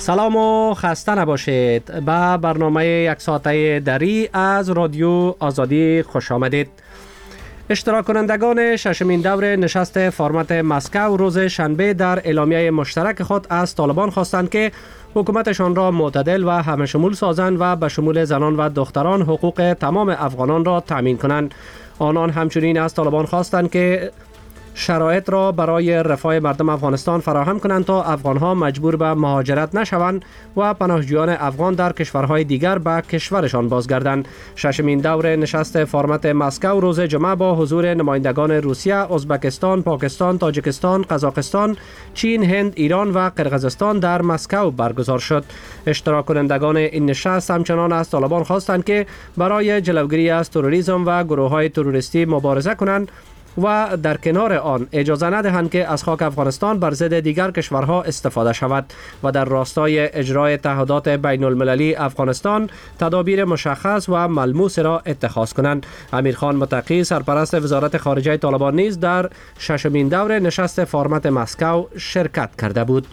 سلام و خسته نباشید. به برنامه یک ساعته دری از رادیو آزادی خوش آمدید. اشتراک کنندگان ششمین دور نشست فرمت مسکو روز شنبه در اعلامیه مشترک خود از طالبان خواستند که حکومتشان را معتدل و همه شمول سازند و به شمول زنان و دختران حقوق تمام افغانان را تامین کنند. آنان همچنین از طالبان خواستند که شرایط را برای رفاه مردم افغانستان فراهم کنند تا افغانها مجبور به مهاجرت نشوند و پناهجویان افغان در کشورهای دیگر به کشورشان بازگردند. ششمین دور نشست فرمت مسکو روز جمعه با حضور نمایندگان روسیه، ازبکستان، پاکستان، تاجیکستان، قزاقستان، چین، هند، ایران و قرقیزستان در مسکو برگزار شد. اشتراک کنندگان این نشست همچنان از طالبان خواستند که برای جلوگیری از تروریسم و گروه‌های تروریستی مبارزه کنند و در کنار آن اجازه ندهند که از خاک افغانستان بر ضد دیگر کشورها استفاده شود و در راستای اجرای تعهدات بین المللی افغانستان تدابیر مشخص و ملموس را اتخاذ کنند. امیرخان متقی سرپرست وزارت خارجه طالبان نیز در ششمین دور نشست فرمت مسکو شرکت کرده بود.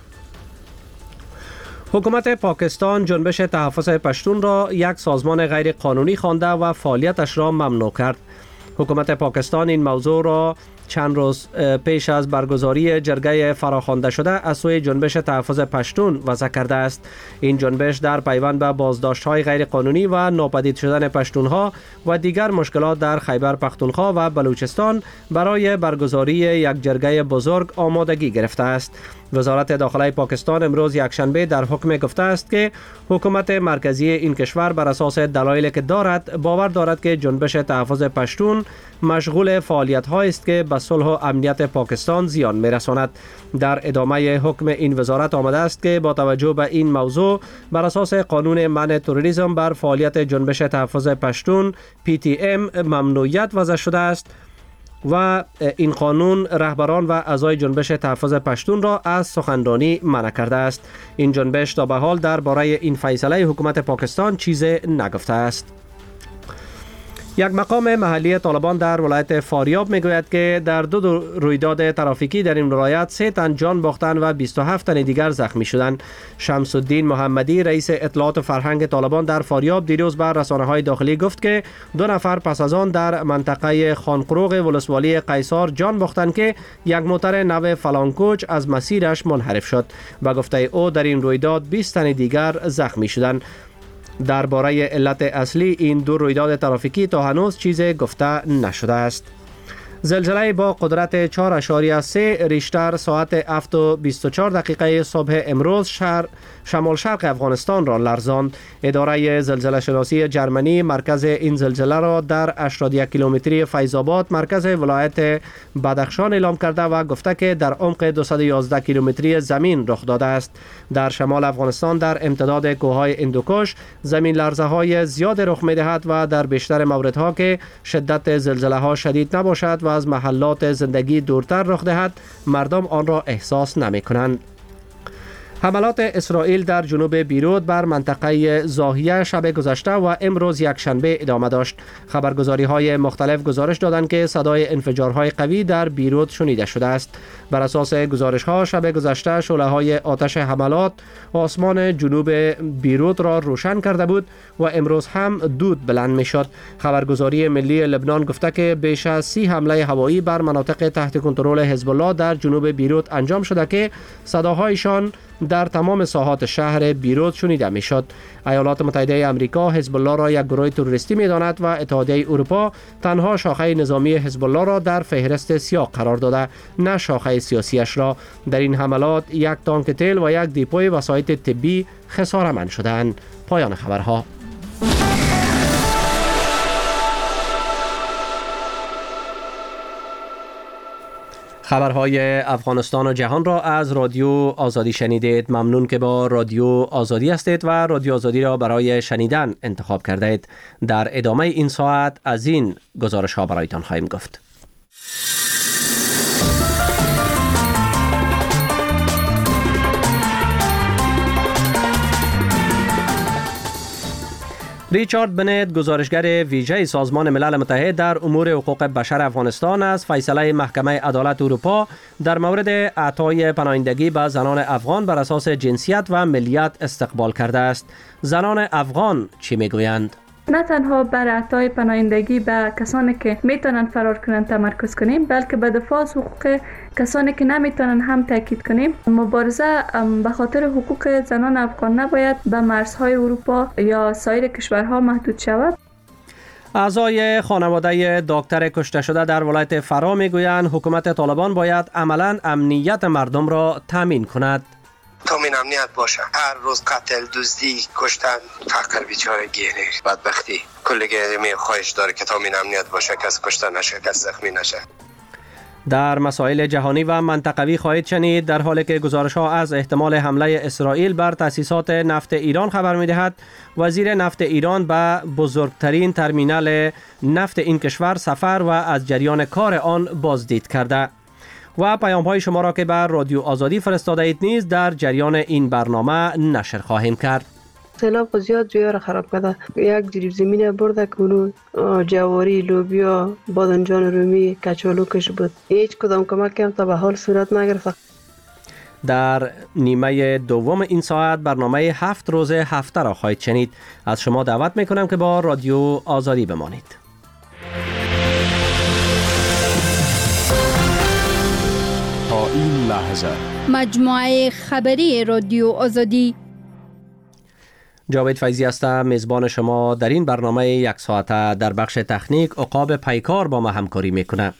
حکومت پاکستان جنبش تحفظ پشتون را یک سازمان غیر قانونی خوانده و فعالیتش را ممنوع کرد. حکومت پاکستان این موضوع را چند روز پیش از برگزاری جرگه فراخوانده شده از سوی جنبش تحفظ پشتون وضع کرده است. این جنبش در پیوند به بازداشت‌های غیر قانونی و ناپدید شدن پشتونها و دیگر مشکلات در خیبر پختونخوا و بلوچستان برای برگزاری یک جرگه بزرگ آمادگی گرفته است. وزارت داخله پاکستان امروز یکشنبه در حکم گفته است که حکومت مرکزی این کشور بر اساس دلایلی که دارد باور دارد که جنبش تحفظ پشتون مشغول فعالیت‌هایی است که به صلح و امنیت پاکستان زیان می‌رساند. در ادامه حکم این وزارت آمده است که با توجه به این موضوع بر اساس قانون منع تروریسم بر فعالیت جنبش تحفظ پشتون PTM ممنوعیت وضع شده است و این قانون رهبران و اعضای جنبش تحفظ پشتون را از سخنرانی منع کرده است. این جنبش تا به حال درباره این فیصله حکومت پاکستان چیزی نگفته است. یک مقام محلی طالبان در ولایت فاریاب میگوید که در دو رویداد ترافیکی در این ولایت 3 تن جان باختند و 27 تن دیگر زخمی شدند. شمس الدین محمدی رئیس اطلاعات و فرهنگ طالبان در فاریاب دیروز بر رسانه‌های داخلی گفت که 2 نفر پس از آن در منطقه خانقروغ ولسوالی قیصار جان باختند که یک موتر نو فلانکوچ از مسیرش منحرف شد و گفته او در این رویداد 20 تن دیگر زخمی شدند. درباره علت اصلی این دو رویداد ترافیکی تا هنوز چیزی گفته نشده است. زلزله با قدرت 4.3 ریشتر ساعت 7:24 صبح امروز شمال شرق افغانستان را لرزاند. اداره زلزله شناسی جرمنی مرکز این زلزله را در 81 کیلومتری فیض‌آباد مرکز ولایت بدخشان اعلام کرده و گفته که در عمق 211 کیلومتری زمین رخ داده است. در شمال افغانستان در امتداد کوههای هندوکش زمین لرزه های زیاد رخ می دهد و در بیشتر موردها که شدت زلزله ها شدید نباشد و از محلات زندگی دورتر رخ دهد مردم آن را احساس نمی کنند. حملات اسرائیل در جنوب بیروت بر منطقه زاهیه شب گذشته و امروز یکشنبه ادامه داشت. خبرگزاری های مختلف گزارش دادند که صدای انفجارهای قوی در بیروت شنیده شده است. بر اساس گزارش ها شب گذشته شعله های آتش حملات آسمان جنوب بیروت را روشن کرده بود و امروز هم دود بلند می شد. خبرگزاری ملی لبنان گفته که بیش از 30 حمله هوایی بر مناطق تحت کنترل حزب الله در جنوب بیروت انجام شده که صداهایشان در تمام ساحات شهر بیروت شنیده می شد. ایالات متحده آمریکا حزب الله را یک گروه تروریستی می داند و اتحادیه اروپا تنها شاخه نظامی حزب الله را در فهرست سیاه قرار داده، نه شاخه سیاسیش را. در این حملات یک تانک تیل و یک دیپوی وسایط طبی خساره‌مند شدند. پایان خبرها. خبرهای افغانستان و جهان را از رادیو آزادی شنیدید. ممنون که با رادیو آزادی هستید و رادیو آزادی را برای شنیدن انتخاب کردید. در ادامه این ساعت از این گزارش ها برایتان خواهیم گفت. ریچارد بنت، گزارشگر ویژه سازمان ملل متحد در امور حقوق بشر افغانستان، از فیصله محکمه عدالت اروپا در مورد اعطای پناهندگی به زنان افغان بر اساس جنسیت و ملیت استقبال کرده است. زنان افغان چی میگویند؟ نه تنها بر اعطای پناهندگی به کسانی که میتونن فرار کنند تمرکز کنیم، بلکه به دفاع از حقوق کسانی که نمیتونن هم تاکید کنیم. مبارزه به خاطر حقوق زنان افغان نباید به مرزهای اروپا یا سایر کشورها محدود شود. اعضای خانواده دکتر کشته شده در ولایت فرا میگویند حکومت طالبان باید عملاً امنیت مردم را تامین کند. تامین امنیت باشه. هر روز قتل، دزدی، کشتن، فقر، بیچارگی، بدبختی. کلگی خواهش داره که تامین امنیت باشه، کس کشته نشه، کس زخمی نشه. در مسائل جهانی و منطقوی خواهید شنید در حالی که گزارش‌ها از احتمال حمله اسرائیل بر تأسیسات نفت ایران خبر می‌دهد. وزیر نفت ایران به بزرگترین ترمینال نفت این کشور سفر و از جریان کار آن بازدید کرده. و پیام‌های شما را که بر رادیو آزادی فرستاده اید نیز در جریان این برنامه نشر خواهیم کرد. سیلاب زیاد جویا را خراب کرده. یک جریب زمین برده کنو جواری، لوبیا، بادنجان رومی، کچالو کش بود. هیچ کدام کمک کم تا به حال صورت نگرفته. در نیمه دوم این ساعت برنامه 7 روز هفته را خواهید شنید. از شما دعوت میکنم که با رادیو آزادی بمانید. تا این لحظه مجموعه خبری رادیو آزادی. جاوید فیضی هستم، میزبان شما در این برنامه یک ساعته. در بخش تکنیک عقاب پیکار با ما همکاری میکنه.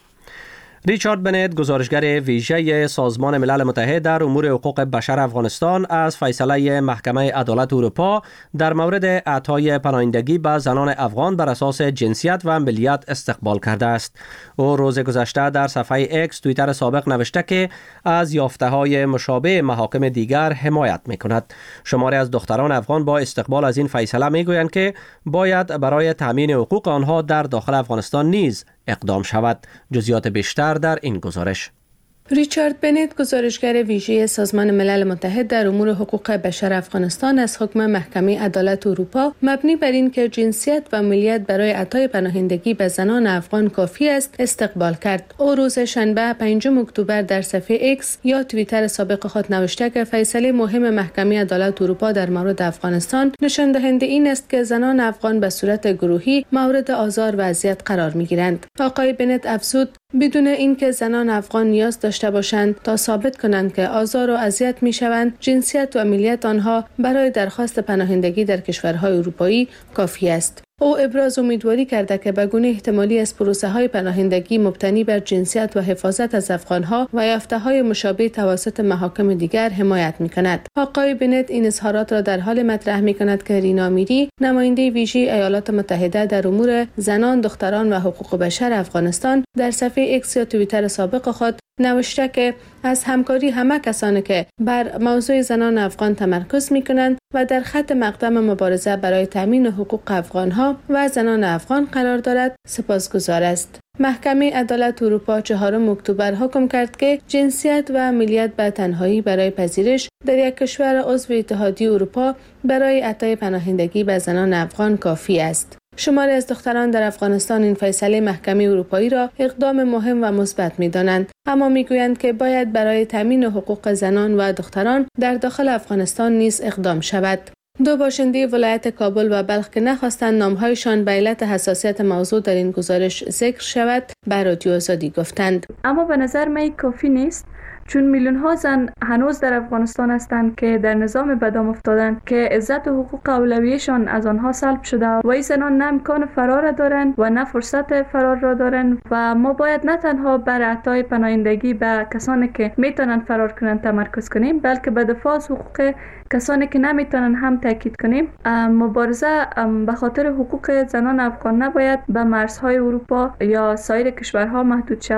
ریچارد بنت، گزارشگر ویژه سازمان ملل متحد در امور حقوق بشر افغانستان، از فیصله محکمه عدالت اروپا در مورد اعطای پناهندگی به زنان افغان بر اساس جنسیت و ملیت استقبال کرده است. او روز گذشته در صفحه اکس توییتر سابق نوشته که از یافته‌های مشابه محاکم دیگر حمایت می‌کند. شماری از دختران افغان با استقبال از این فیصله می‌گویند که باید برای تامین حقوق آنها در داخل افغانستان نیز اقدام شود. جزئیات بیشتر در این گزارش. ریچارد بنت، گزارشگر ویژه سازمان ملل متحد در امور حقوق بشر افغانستان، از حکم محکمه عدالت اروپا مبنی بر این که جنسیت و ملیت برای اعطای پناهندگی به زنان افغان کافی است استقبال کرد. او روز شنبه 5 اکتبر در صفحه اکس یا توییتر سابق خود نوشته که فیصله مهم محکمه عدالت اروپا در مورد افغانستان نشان دهنده این است که زنان افغان به صورت گروهی مورد آزار و اذیت قرار می‌گیرند. آقای بنت افزود بدون اینکه زنان افغان نیاز داشته باشند تا ثابت کنند که آزار و اذیت می‌شوند، جنسیت و ملیت آنها برای درخواست پناهندگی در کشورهای اروپایی کافی است. او ابراز امیدواری کرده که به گونه احتمالی از پروسه‌های پناهندگی مبتنی بر جنسیت و حفاظت از افغان‌ها و یافته‌های مشابه توسط محاکم دیگر حمایت می‌کند. آقای بنت این اظهارات را در حال مطرح می‌کند که رینا میری، نماینده ویژه ایالات متحده در امور زنان، دختران و حقوق بشر افغانستان، در صفحه اکس یا توییتر سابق خود نوشته که از همکاری همه کسانی که بر موضوع زنان افغان تمرکز می‌کنند و در خط مقدم مبارزه برای تامین حقوق افغان‌ها و زنان افغان قرار دارد سپاسگزار است. محکمه عدالت اروپا 4 اکتبر حکم کرد که جنسیت و ملیت به تنهایی برای پذیرش در یک کشور عضو اتحادیه اروپا برای اعطای پناهندگی به زنان افغان کافی است. شماری از دختران در افغانستان این فیصله محکمه اروپایی را اقدام مهم و مثبت می‌دانند، اما می‌گویند که باید برای تامین حقوق زنان و دختران در داخل افغانستان نیز اقدام شود. 2 باشنده ولایت کابل و بلخ که نخواستند نام‌هایشان به علت حساسیت موضوع در این گزارش ذکر شود، به رادیو آزادی گفتند. اما به نظر من کافی نیست، چون میلیون ها زن هنوز در افغانستان هستند که در نظام بدام افتادند که عزت و حقوق اولویه‌شان از آنها سلب شده و این زنان نه امکان فرار دارند و نه فرصت فرار را دارند و ما باید نه تنها بر اعطای پناهندگی به کسانی که میتونن فرار کنند تمرکز کنیم، بلکه به دفاع از حقوق کسانی که نمیتونن هم تاکید کنیم. مبارزه به خاطر حقوق زنان افغان نباید به مرزهای اروپا یا سایر کشورها محدود شود.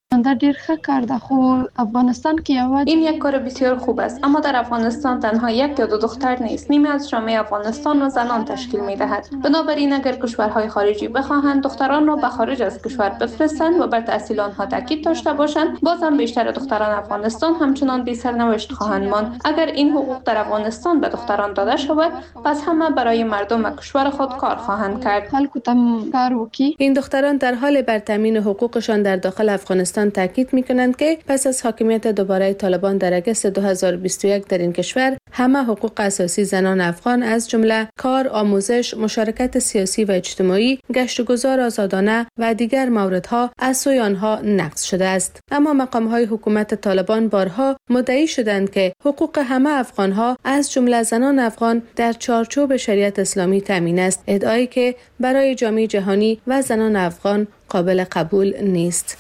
ډیر ښه کار ده، خو افغانستان کې این یک کار بسیار خوب است، اما در افغانستان تنها یک یا دو دختر نیست، نیمی از جامعه افغانستان و زنان تشکیل می‌دهد. بنابراین اگر کشورهای خارجی بخواهند دختران را به خارج از کشور بفرستند و بر تحصیل آنها تاکید داشته باشند، بازم بیشتر دختران افغانستان همچنان بی سرنوشت خواهند ماند. اگر این حقوق در افغانستان به دختران داده شود، پس همه برای مردم کشور خود کار خواهند کرد. این دختران در حال بر تامین حقوقشان در داخل افغانستان تاکید می‌کنند که پس از حاکمیت دوباره طالبان در اگست 2021 در این کشور همه حقوق اساسی زنان افغان از جمله کار، آموزش، مشارکت سیاسی و اجتماعی، گشت و گذار آزادانه و دیگر موردها از سوی آنها نقض شده است. اما مقام‌های حکومت طالبان بارها مدعی شدند که حقوق همه افغان‌ها از جمله زنان افغان در چارچوب شریعت اسلامی تامین است، ادعایی که برای جامعه جهانی و زنان افغان قابل قبول نیست.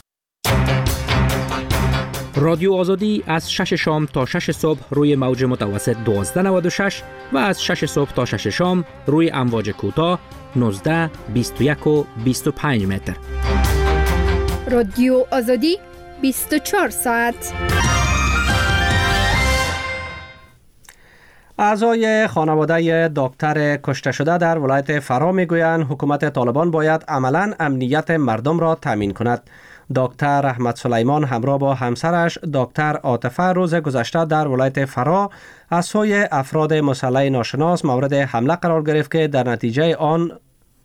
رادیو آزادی از 6 شام تا 6 صبح روی موج متوسط 1296 و از 6 صبح تا 6 شام روی امواج کوتاه 19، 21 و 25 متر. رادیو آزادی 24 ساعت. اعضای خانواده دکتر کشته شده در ولایت فرا میگویند حکومت طالبان باید عملاً امنیت مردم را تامین کند. دکتر احمد سلیمان همراه با همسرش دکتر عاطفه روز گذشته در ولایت فرا از سوی افراد مسلح ناشناس مورد حمله قرار گرفت که در نتیجه آن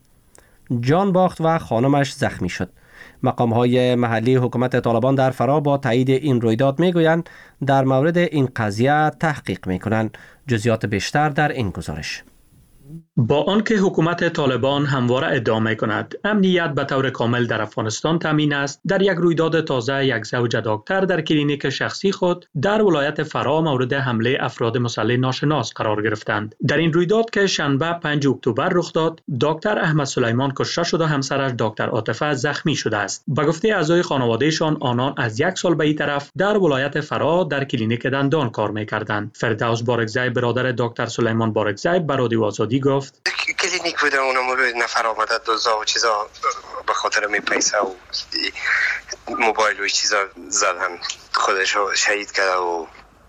جان باخت و خانمش زخمی شد. مقام‌های محلی حکومت طالبان در فرا با تایید این رویداد میگویند در مورد این قضیه تحقیق میکنند. جزئیات بیشتر در این گزارش. با آنکه حکومت طالبان همواره ادعا می‌کند امنیت به طور کامل در افغانستان تامین است، در یک رویداد تازه یک زوج دکتر در کلینیک شخصی خود در ولایت فرا مورد حمله افراد مسلح ناشناس قرار گرفتند. در این رویداد که شنبه 5 اکتبر رخ داد، دکتر احمد سلیمان کشته شد و همسرش دکتر عاطفه زخمی شده است. به گفته اعضای خانوادهشان آنان از یک سال به این طرف در ولایت فرا در کلینیک دندان کار می‌کردند. فردوس بارکزی برادر دکتر سلیمان بارکزی به رادیو آزادی گفت کلینیک بوده، اونم روی نفر آمده دوزا و چیزا به خاطر می پیسه و موبایل و چیزا زدن، خودش رو شهید کرده و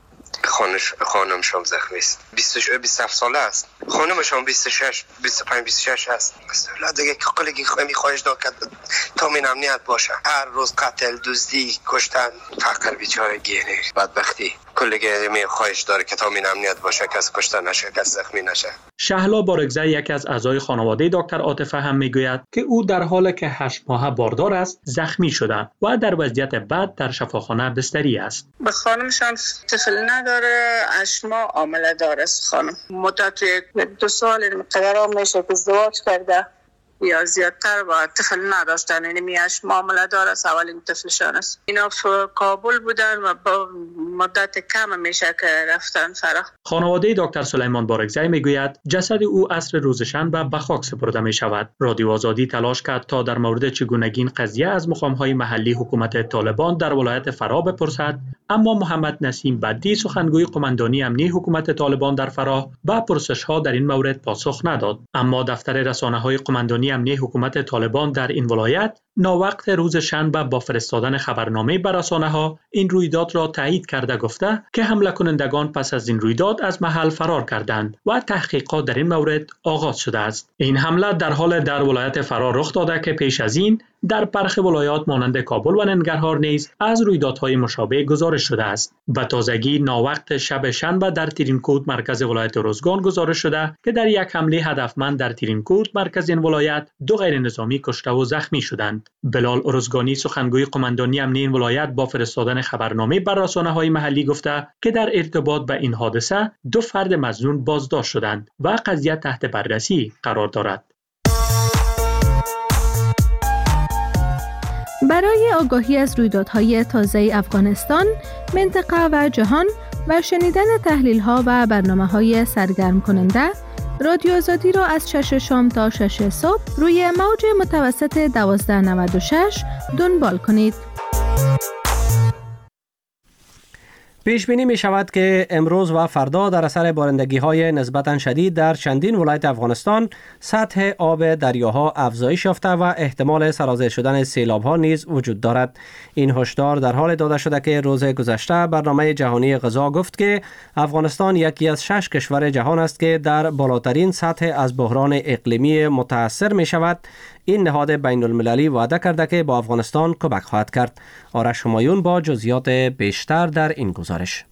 خانمش هم زخمی است. 27 ساله است. خانمش هم 26 25 26 است. دیگه کلی خمی خواهش داد که تامین امنیت باشه. هر روز قتل، دزدی، کشتن، فقر بیچاره گیره بدبختی. کلی می خواهش داره که تامین امنیت باشه، کس کشته نشه، کس زخمی نشه. شهلا بارکزی یکی از اعضای خانواده دکتر عاطفه هم میگوید که او در حالی که 8 ماه باردار است زخمی شده و در وضعیت بد در شفاخانه بستری است. به خانمش هم طفل نداره، 8 ماه حامله داره است. خانم مدت 2 سال مقدار میشه که ازدواج کرده یا زیادتر و طفل نداشتن، یعنی 8 ماه حامله داره است، اولین طفلشان است. اینا في کابل بودن و با مدت کم میشه که رفتن فرا. خانواده دکتر سلیمان بارکزی میگوید جسد او عصر روز شنبه به خاک سپرده می شود. رادیو آزادی تلاش کرد تا در مورد چگونگی این قضیه از مقام‌های محلی حکومت طالبان در ولایت فرا بپرسد، اما محمد نسیم بدی سخنگوی قماندانی امنی حکومت طالبان در فرا به پرسش‌ها در این مورد پاسخ نداد. اما دفتر رسانه‌های قماندانی امنی حکومت طالبان در این ولایت ناوقت روز شنبه با فرستادن خبرنامه به رسانه‌ها این رویداد را تایید کرده گفته که حمله کنندگان پس از این رویداد از محل فرار کردند و تحقیقات در این مورد آغاز شده است. این حمله در حال در ولایت فرا رخ داده که پیش از این در برخی ولایات مانند کابل و ننگرهار نیز از رویدادهای مشابه گزارش شده است. به تازگی ناوقت شب شنبه در ترینکوت مرکز ولایت ارزگان گزارش شده که در یک حمله هدفمند در ترینکوت مرکز این ولایت 2 غیر نظامی کشته و زخمی شدند. بلال ارزگانی سخنگوی قماندانی امنی این ولایت با فرستادن خبرنامه بر رسانه‌های محلی گفته که در ارتباط به این حادثه 2 فرد مظنون بازداشت شدند و قضیه تحت بررسی قرار دارد. برای آگاهی از رویدادهای تازه افغانستان، منطقه و جهان و شنیدن تحلیل‌ها و برنامه‌های سرگرم کننده، رادیو آزادی را از 6 شام تا 6 صبح روی موج متوسط 1296 دنبال کنید. پیش بینی می شود که امروز و فردا در اثر بارندگی های نسبتاً شدید در چندین ولایت افغانستان سطح آب دریاها افزایش یافته و احتمال سرازیر شدن سیلاب ها نیز وجود دارد. این هشدار در حال داده شده که روز گذشته برنامه جهانی غذا گفت که افغانستان یکی از 6 کشور جهان است که در بالاترین سطح از بحران اقلیمی متاثر می شود. این نهاد بین المللی وعده کرده که با افغانستان کمک خواهد کرد. آرش همایون با جزئیات بیشتر در این گزارش.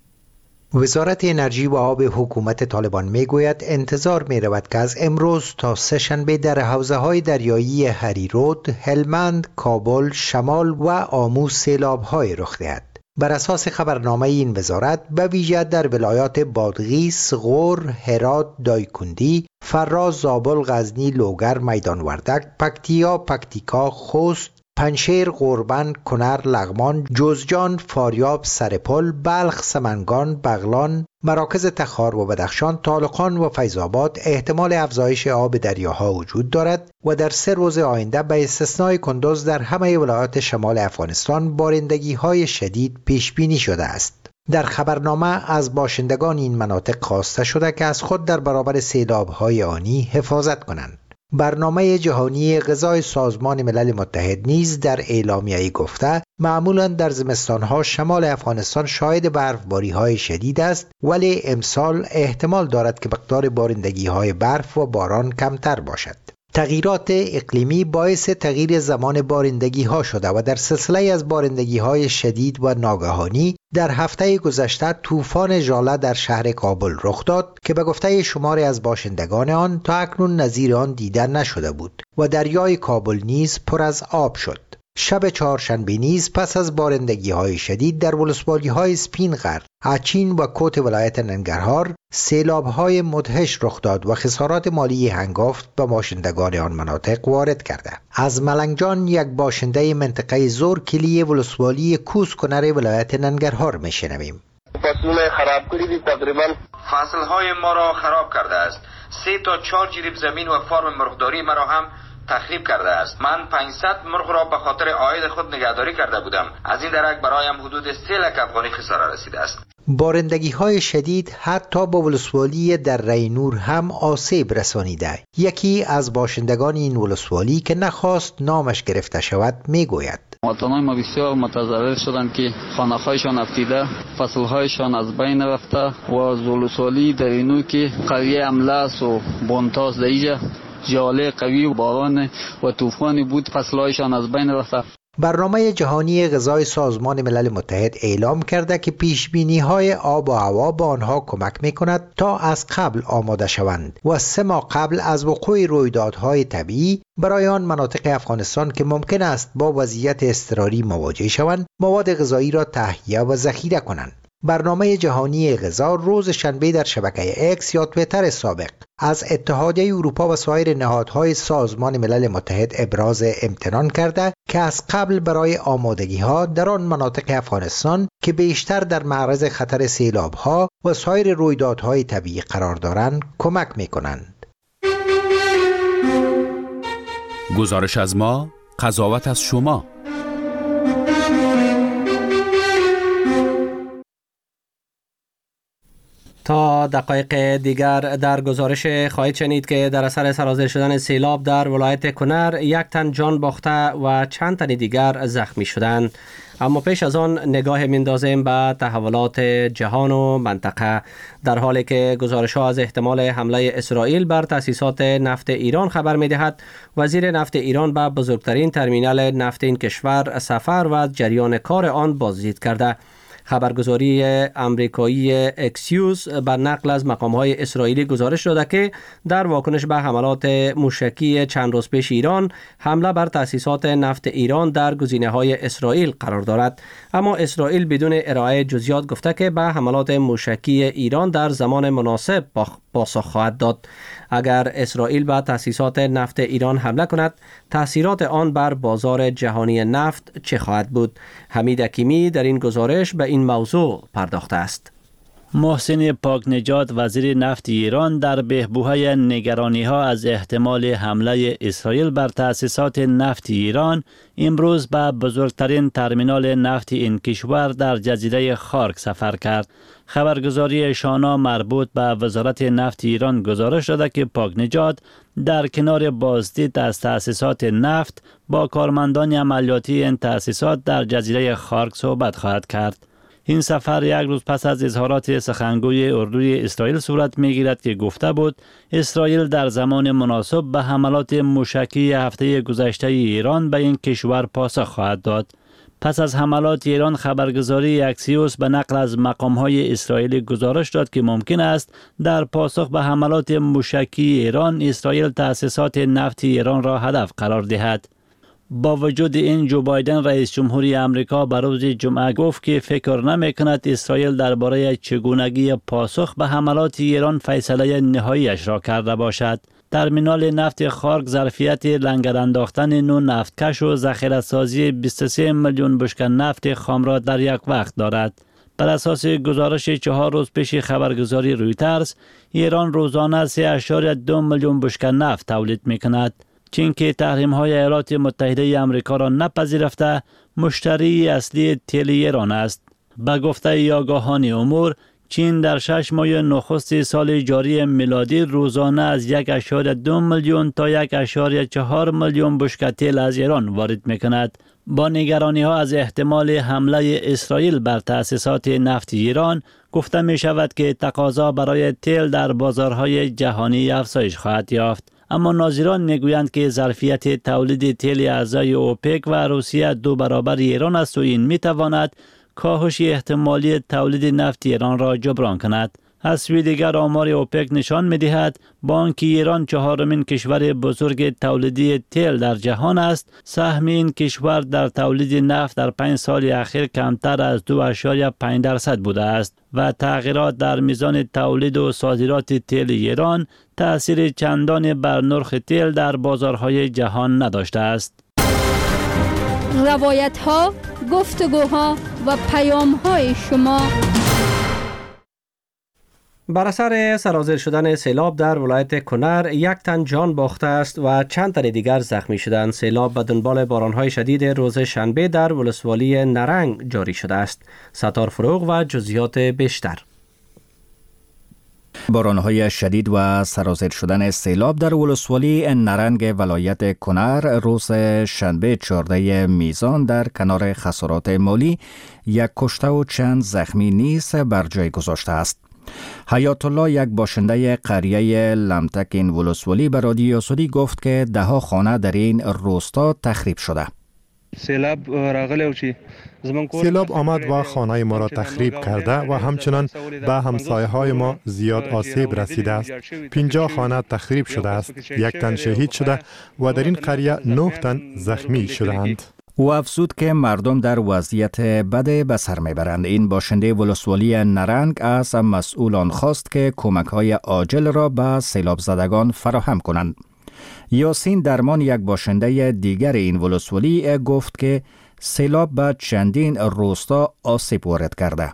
وزارت انرژی و آب حکومت طالبان میگوید انتظار می رود که از امروز تا سه‌شنبه در حوزه‌های دریایی هریرود، هلمند، کابل، شمال و آمو سیلاب‌های رخ دهد. بر اساس خبرنامه این وزارت به ویژه در ولایات بادغیس، غور، هرات، دایکندی، فراز، زابل، غزنی، لوگر، میدان وردک، پکتیا، پکتیکا، خوست، پنشیر، قربن، کنر، لغمان، جوزجان، فاریاب، سرپل، بلخ، سمنگان، بغلان، مراکز تخار و بدخشان، طالقان و فیض‌آباد احتمال افزایش آب دریاها وجود دارد و در 3 روز آینده به استثنای کندوز در همه ولایات شمال افغانستان بارندگی‌های شدید پیش بینی شده است. در خبرنامه از باشندگان این مناطق خواسته شده که از خود در برابر سیلاب‌های آنی حفاظت کنند. برنامه جهانی غذای سازمان ملل متحد نیز در اعلامیه‌ای گفته معمولاً در زمستان‌ها شمال افغانستان شاهد برفباری‌های شدید است، ولی امسال احتمال دارد که مقدار بارندگی‌های برف و باران کمتر باشد. تغییرات اقلیمی باعث تغییر زمان بارندگی‌ها شده و در سلسله از بارندگی‌های شدید و ناگهانی در هفته گذشته طوفان ژاله در شهر کابل رخ داد که به گفته شماری از باشندگان آن تا اکنون نظیر آن دیده نشده بود و دریای کابل نیز پر از آب شد. شب چهارشنبه نیز پس از بارندگی‌های شدید در ولسوالی‌های سپینغر، اچین و کوت ولایت ننگرهار سیلاب‌های مدهش رخ داد و خسارات مالی هنگفت به باشندگان آن مناطق وارد کرده. از ملنگجان یک باشنده منطقه زورکلی ولسوالی کوس کنر ولایت ننگرهار میشنویم. فصلونه خراب کردی، تقریبا فصل‌های ما را خراب کرده است. 3 تا 4 جریب زمین و فارم مرغداری مرا هم تخریب کرده است. من 500 مرغ را به خاطر عاید خود نگهداری کرده بودم. از این درک برایم حدود 3 لک افغانی خساره رسیده است. بارندگی‌های شدید حتی با ولسوالی در رینور هم آسیب رسانیده. یکی از باشندگان این ولسوالی که نخواست نامش گرفته شود میگوید: مواطنان ما بسیار متضرر شدند که خانه‌هایشان افتیده، فصل‌هایشان از بین رفته و از ولسوالی در رینور که قریه املاس و بونتاس دیجا ژاله قوی و باران و طوفانی بود، فصل‌هایشان از بین رفته. برنامه جهانی غذای سازمان ملل متحد اعلام کرده که پیشبینی‌های آب و هوا به آنها کمک می‌کند تا از قبل آماده شوند و 3 ماه قبل از وقوع رویدادهای طبیعی برای آن مناطق افغانستان که ممکن است با وضعیت اضطراری مواجه شوند مواد غذایی را تهیه و ذخیره کنند. برنامه جهانی غذا روز شنبه در شبکه اکس یا توییتر سابق از اتحادیه اروپا و سایر نهادهای سازمان ملل متحد ابراز امتنان کرده که از قبل برای آمادگی‌ها در آن مناطق افغانستان که بیشتر در معرض خطر سیلاب‌ها و سایر رویدادهای طبیعی قرار دارند کمک می‌کنند. گزارش از ما، قضاوت از شما. تا دقایق دیگر در گزارش خواهید شنید که در اثر سرازیر شدن سیلاب در ولایت کنر 1 تن جان باخته و چند تن دیگر زخمی شدند. اما پیش از آن نگاه میندازیم به تحولات جهان و منطقه، در حالی که گزارش‌ها از احتمال حمله اسرائیل بر تأسیسات نفت ایران خبر می‌دهد. وزیر نفت ایران به بزرگترین ترمینال نفت این کشور سفر و جریان کار آن بازدید کرده. خبرگزاری امریکایی اکسیوس بر نقل از مقام‌های اسرائیلی گزارش داده که در واکنش به حملات موشکی چند روز پیش ایران، حمله بر تأسیسات نفت ایران در گزینه‌های اسرائیل قرار دارد. اما اسرائیل بدون ارائه جزئیات گفته که به حملات موشکی ایران در زمان مناسب پاسخ خواهد داد. اگر اسرائیل به تأسیسات نفت ایران حمله کند، تأثیرات آن بر بازار جهانی نفت چه خواهد بود؟ حمید حکیمی در این گزارش به این موضوع پرداخته است. محسن پاکنژاد وزیر نفت ایران در بحبوحه نگرانی‌ها از احتمال حمله اسرائیل بر تأسیسات نفت ایران امروز به بزرگترین ترمینال نفت این کشور در جزیره خارک سفر کرد. خبرگزاری شانا مربوط به وزارت نفت ایران گزارش داده که پاکنژاد در کنار بازدید از تأسیسات نفت با کارمندان عملیاتی این تأسیسات در جزیره خارک صحبت خواهد کرد. این سفر یک روز پس از اظهارات سخنگوی اردوی اسرائیل صورت می‌گیرد که گفته بود اسرائیل در زمان مناسب به حملات موشکی هفته گذشته ایران به این کشور پاسخ خواهد داد. پس از حملات ایران خبرگزاری اکسیوس به نقل از مقام‌های اسرائیلی گزارش داد که ممکن است در پاسخ به حملات موشکی ایران اسرائیل تأسیسات نفت ایران را هدف قرار دهد. با وجود این جو بایدن رئیس جمهوری آمریکا به روز جمعه گفت که فکر نمی کند اسرائیل درباره چگونگی پاسخ به حملات ایران فیصله نهاییش را کرده باشد. ترمینال نفت خارک ظرفیت لنگر انداختن 9 نفتکش و ذخیره سازی 23 میلیون بشکه نفت خام را در یک وقت دارد. بر اساس گزارش 4 روز پیش خبرگزاری رویترز، ایران روزانه 3.2 میلیون بشکه نفت تولید می کند. چین که تحریم‌های ایالات متحده آمریکا را نپذیرفته، مشتری اصلی تیل ایران است. به گفته آگاهان امور، چین در 6 ماه نخست سال جاری میلادی روزانه از 1.2 میلیون تا 1.4 میلیون بشکه تیل از ایران وارد می‌کند. با نگرانی‌ها از احتمال حمله اسرائیل بر تأسیسات نفت ایران، گفته می‌شود که تقاضا برای تیل در بازارهای جهانی افزایش خواهد یافت. اما ناظران میگویند که ظرفیت تولید تیل اعضای اوپک و روسیه 2 برابر ایران است و این میتواند کاهش احتمالی تولید نفت ایران را جبران کند. از سوی دیگر آمار اوپک نشان می‌دهد با آنکه ایران 4مین کشور بزرگ تولیدی تیل در جهان است، سهم این کشور در تولید نفت در 5 سال اخیر کمتر از 2.5% بوده است و تغییرات در میزان تولید و صادرات تیل ایران تأثیر چندانی بر نرخ تیل در بازارهای جهان نداشته است. روایت‌ها، گفتگوها و پیام‌های شما. بر اثر سرازیر شدن سیلاب در ولایت کنر 1 تن جان باخته است و چند تن دیگر زخمی شدند. سیلاب به دنبال بارانهای شدید روز شنبه در ولسوالی نرنگ جاری شده است. ستار فروغ و جزئیات بیشتر. بارانهای شدید و سرازیر شدن سیلاب در ولسوالی نرنگ ولایت کنر روز شنبه 14 میزان در کنار خسارات مالی 1 کشته و چند زخمی نیز بر جای گذاشته است. حیات الله، یک باشنده قریه لمتک این ولسوالی، به رادیوی آزادی گفت که 10 خانه در این روستا تخریب شده. سیلاب آمد و خانه ما را تخریب کرده و همچنان به همسایه های ما زیاد آسیب رسیده است. 50 خانه تخریب شده است. 1 تن شهید شده و در این قریه 9 تن زخمی شدند. او افزود که مردم در وضعیت بد به سر میبرند. این باشنده ولسوالی نرنگ از مسئولان خواست که کمک‌های عاجل را به سیلاب زدگان فراهم کنند. یاسین درمان، یک باشنده دیگر این ولسوالی، گفت که سیلاب به چندین روستا آسیب وارد کرده.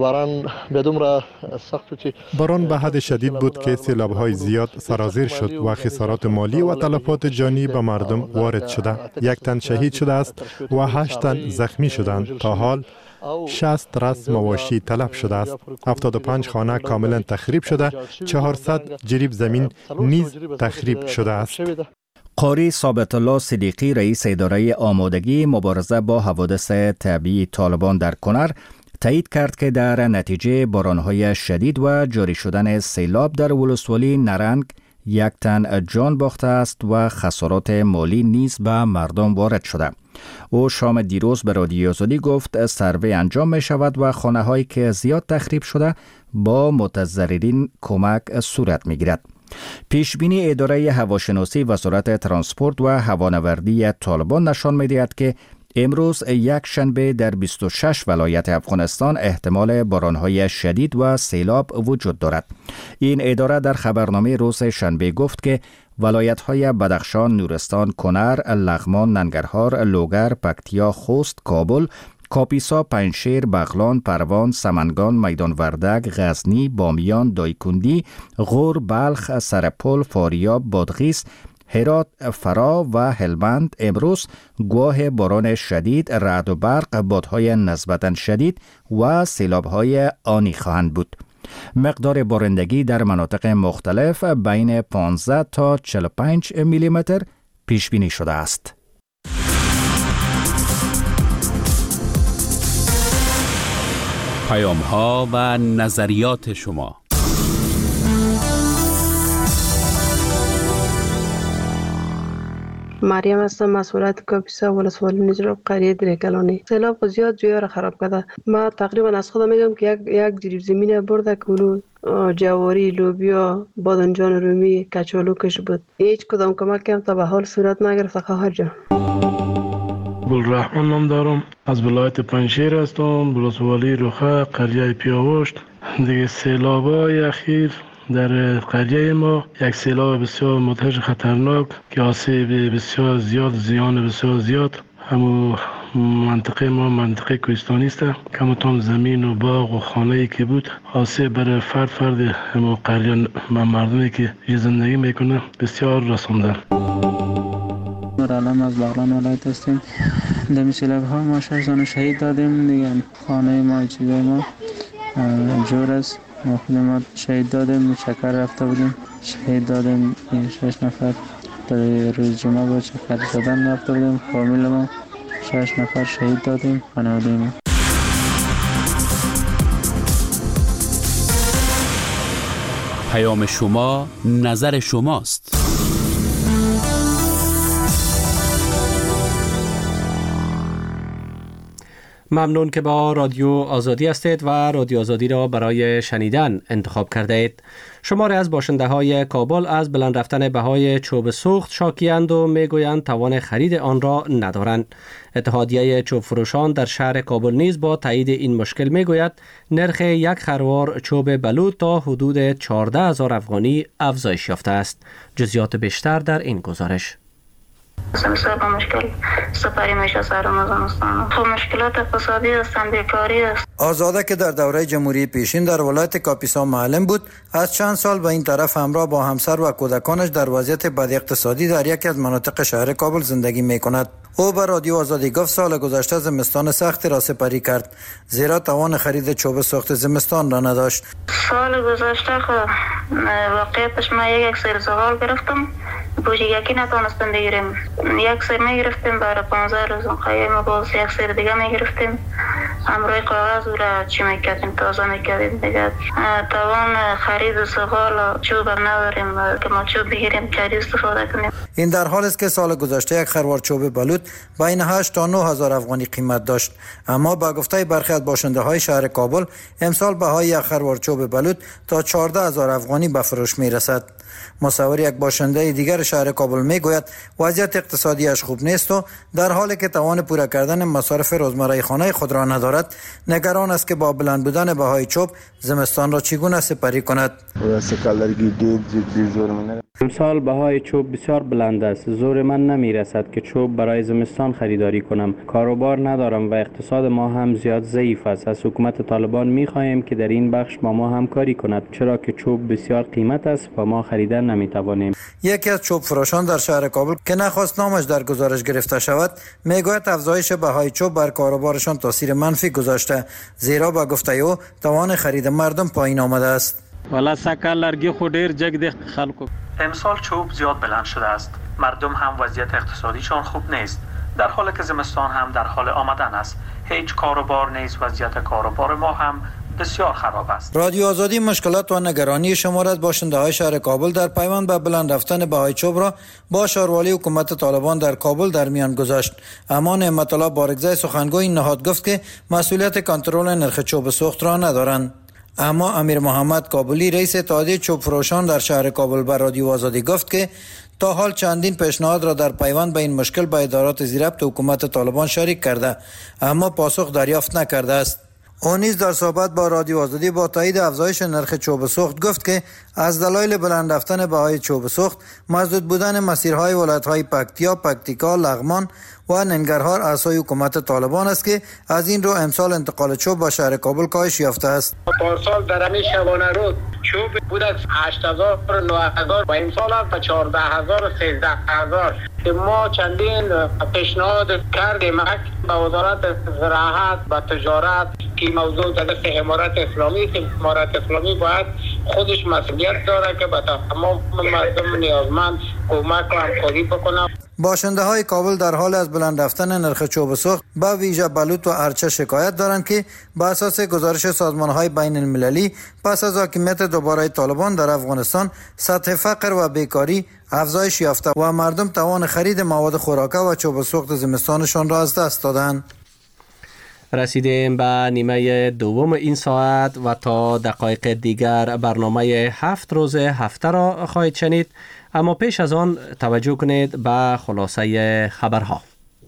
باران به حد شدید بود که سیلاب‌های زیاد سرازیر شد و خسارات مالی و تلفات جانی به مردم وارد شده. 1 تن شهید شده است و 8 تن زخمی شدند. تا حال 60 رأس مواشی تلف شده است. 75 خانه کاملا تخریب شده. 400 جریب زمین نیز تخریب شده است. قاری ثابت الله صدیقی، رئیس اداره آمادگی مبارزه با حوادث طبیعی طالبان در کنر، تایید کرد که در نتیجه بارانهای شدید و جاری شدن سیلاب در ولسوالی نرنگ 1 تن جان باخته است و خسارات مالی نیز به مردم وارد شده. او شام دیروز به رادیوی آزادی گفت سروی انجام می شود و خانه هایی که زیاد تخریب شده با متضررین کمک صورت می گیرد. پیشبینی اداره هواشناسی وزارت ترانسپورت و هوانوردی طالبان نشان می دهد که امروز 1 شنبه در 26 ولایت افغانستان احتمال بارانهای شدید و سیلاب وجود دارد. این اداره در خبرنامه روز شنبه گفت که ولایت‌های بدخشان، نورستان، کنر، لغمان، ننگرهار، لوگر، پکتیا، خوست، کابل، کاپیسا، پنجشیر، بغلان، پروان، سمنگان، میدان وردک، غزنی، بامیان، دایکندی، غور، بلخ، سرپل، فاریاب، بادغیس، هرات، فرا و هلمند امروز گواه باران شدید، رعد و برق، بادهای نسبتاً شدید و سیلاب‌های آنی خواهند بود. مقدار بارندگی در مناطق مختلف بین 15 تا 45 میلیمتر پیش بینی شده است. پیام‌ها و نظریات شما. مریم هستم، مسئولیت کاپیسا ولسوالی نجراب قریه درکلانی. سیلاب زیاد جویا را خراب کرده. ما تقریبا از خودم میگم که یک جریب زمین برده که اونو جواری، لوبیا، بادنجان رومی، کچالو کش بود. هیچ کدام کمک کم تا به حال صورت نگرفت خواهر جان. گلرحمان نام دارم، از ولایت پنجشیر هستم، ولسوالی روخه قریه پیاوشت. دیگه سیلابای اخیر در قریه ما یک سیلاب بسیار مدهش خطرناک که آسیب بسیار زیاد، زیان بسیار زیاد. همو منطقه ما منطقه کوهستانی است، کمتون زمین و باغ و خانه‌ای که بود آسیب برای فرد همو قریه مردمی که زندگی میکنه بسیار رسونده. علم از بغلان ولایت هستیم. در سیلاب ها ما 6 زن شهید دادیم دیگه. خانه ما چیزای ما جور است. ما خود ما شهید دادیم، شکر رفته بودیم شهید دادیم. 6 نفر در روز جمعه با شکر زدن رفته بودیم. فامیل ما 6 نفر شهید دادیم. خانواده ما. پیام شما نظر شماست. ممنون که با رادیو آزادی هستید و رادیو آزادی را برای شنیدن انتخاب کرده اید. شماری از باشنده های کابل از بلند رفتن بهای چوب سوخت شاکیند و میگویند توان خرید آن را ندارند. اتحادیه چوب فروشان در شهر کابل نیز با تایید این مشکل میگوید نرخ یک خروار چوب بلوط تا حدود 14,000 افغانی افزایش یافته است. جزئیات بیشتر در این گزارش. سمسر با مشکل سپری میشه سر رمضان. خب مشکلات اقتصادی هستند، بیکاری است. آزاده که در دوره جمهوری پیشین در ولایت کاپیسا معلم بود، از چند سال به این طرف همراه با همسر و کودکانش در وضعیت بد اقتصادی در یکی از مناطق شهر کابل زندگی میکند. او به رادیو آزادی گفت سال گذشته زمستان سختی را سپری کرد، زیرا توان خرید چوب سوخت زمستان را نداشت. سال گذشته خب واقعیتش ما یک سر زغال گرفتم، بوجی یکی نتونستم بگیریم. یک سر میگرفتیم برای 15 روز قیم، باز یک سر دیگه میگرفتیم. همراه کاغذ او را چی میکردیم، تازه میکردیم دیگه. توان خرید زغال چوب نداریم که ما چوب بگیریم چاری استفاده کنیم. این در حال است که سال گذشته یک خروار چوب بلوط بین 8 تا 9,000 افغانی قیمت داشت، اما با گفته برخی از باشنده های شهر کابل امسال بهای یک خروار چوب بلوط تا 14,000 افغانی به فروش میرسد. مصور یک باشنده دیگر شهر کابل میگوید وضعیت اقتصادیش خوب نیست و در حالی که توان پورا کردن مصارف روزمره خانه خود را ندارد، نگران است که با بلند بودن بهای چوب زمستان را چگونه سپری کند. امسال بهای چوب بسیار بلند است، زور من نمیرسد که چوب برای زمستان خریداری کنم. کاروبار ندارم و اقتصاد ما هم زیاد ضعیف است. از حکومت طالبان میخواهیم که در این بخش با ما همکاری کند، چرا که چوب بسیار قیمت است و ما خریدن نمیتوانیم. یکی از چوب فروشان در شهر کابل که نخواست نامش در گزارش گرفته شود میگوید افزایش بهای چوب بر کاروبارشان تاثیر منفی گذاشته، زیرا با گفته او توان خرید مردم پایین آمده است. والا سکالرگی خود ډیر جگ ده خلکو. امسال چوب زیاد بلند شده است. مردم هم وضعیت اقتصادیشان خوب نیست، در حالی که زمستان هم در حال آمدن است. هیچ کاروبار نیست، وضعیت کاروبار ما هم بسیار خراب است. رادیو آزادی مشکلات و نگرانی شما را از باشنده های شهر کابل در پیوند به بلند رفتن بهای چوب را با شاروالی حکومت طالبان در کابل در میان گذاشت. اما نعمت الله بارگزای سخنگوی این نهاد گفت که مسئولیت کنترل نرخ چوب سوخت را ندارند. اما امیر محمد کابلی رئیس اتحادیه چوب فروشان در شهر کابل به رادیو آزادی گفت که تا حال چندین پیشنهاد را در پیوند به این مشکل به ادارات زیربط حکومت طالبان شریک کرده، اما پاسخ دریافت نکرده است. او نیز در صحبت با رادیو آزادی با تایید افزایش نرخ چوب سوخت گفت که از دلایل بلند رفتن بهای چوب سوخت، مسدود بودن مسیرهای ولایت‌های پکتیا، پکتیکا، لغمان و ننگرهار عصای حکومت طالبان است که از این رو امسال انتقال چوب به شهر کابل کاهش یافته است. پارسال در همین شبانه روز چوب بود از 8000 و 9000 و امسال است تا 14000 و 13000 که ما چندین پیشنهاد کردیم به وزارت زراعت و تجارت که موضوع در دست امارت اسلامی است. امارت اسلامی باید خودش مسئولیت داره که به تمام مردم نیازمند کمک و همکاری بکنه. باشنده های کابل در حال از بلند رفتن نرخ چوب سوخت به ویژه بلوط و ارچه شکایت دارند که بر اساس گزارش سازمان های بین المللی پس از حاکمیت دوباره طالبان در افغانستان سطح فقر و بیکاری افزایش یافته و مردم توان خرید مواد خوراکه و چوب سوخت زمستانشان را از دست دادند. رسیدیم به نیمه دوم این ساعت و تا دقایق دیگر برنامه 7 روز هفته را خواهید شنید، اما پیش از آن توجه کنید به خلاصه خبرها.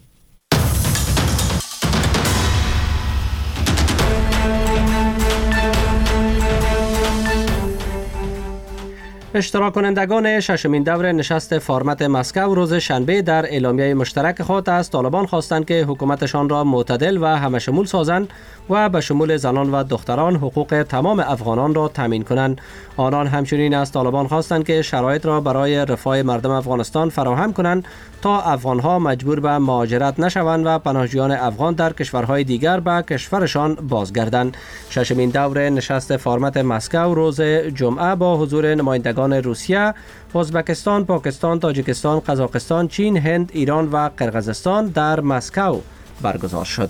اشتراک کنندگان ششمین دور نشست فارمت مسکو روز شنبه در اعلامیه مشترک خود از طالبان خواستند که حکومتشان را معتدل و همشمول سازند و به شمول زنان و دختران حقوق تمام افغانان را تامین کنند. آنان همچنین از طالبان خواستند که شرایط را برای رفاه مردم افغانستان فراهم کنند تا افغانها مجبور به مهاجرت نشوند و پناهجویان افغان در کشورهای دیگر به کشورشان بازگردند. ششمین دور نشست فارمت مسکو روز جمعه با حضور نمایندگان روسیه، ازبکستان، پاکستان، تاجیکستان، قزاقستان، چین، هند، ایران و قرقیزستان در مسکو برگزار شد.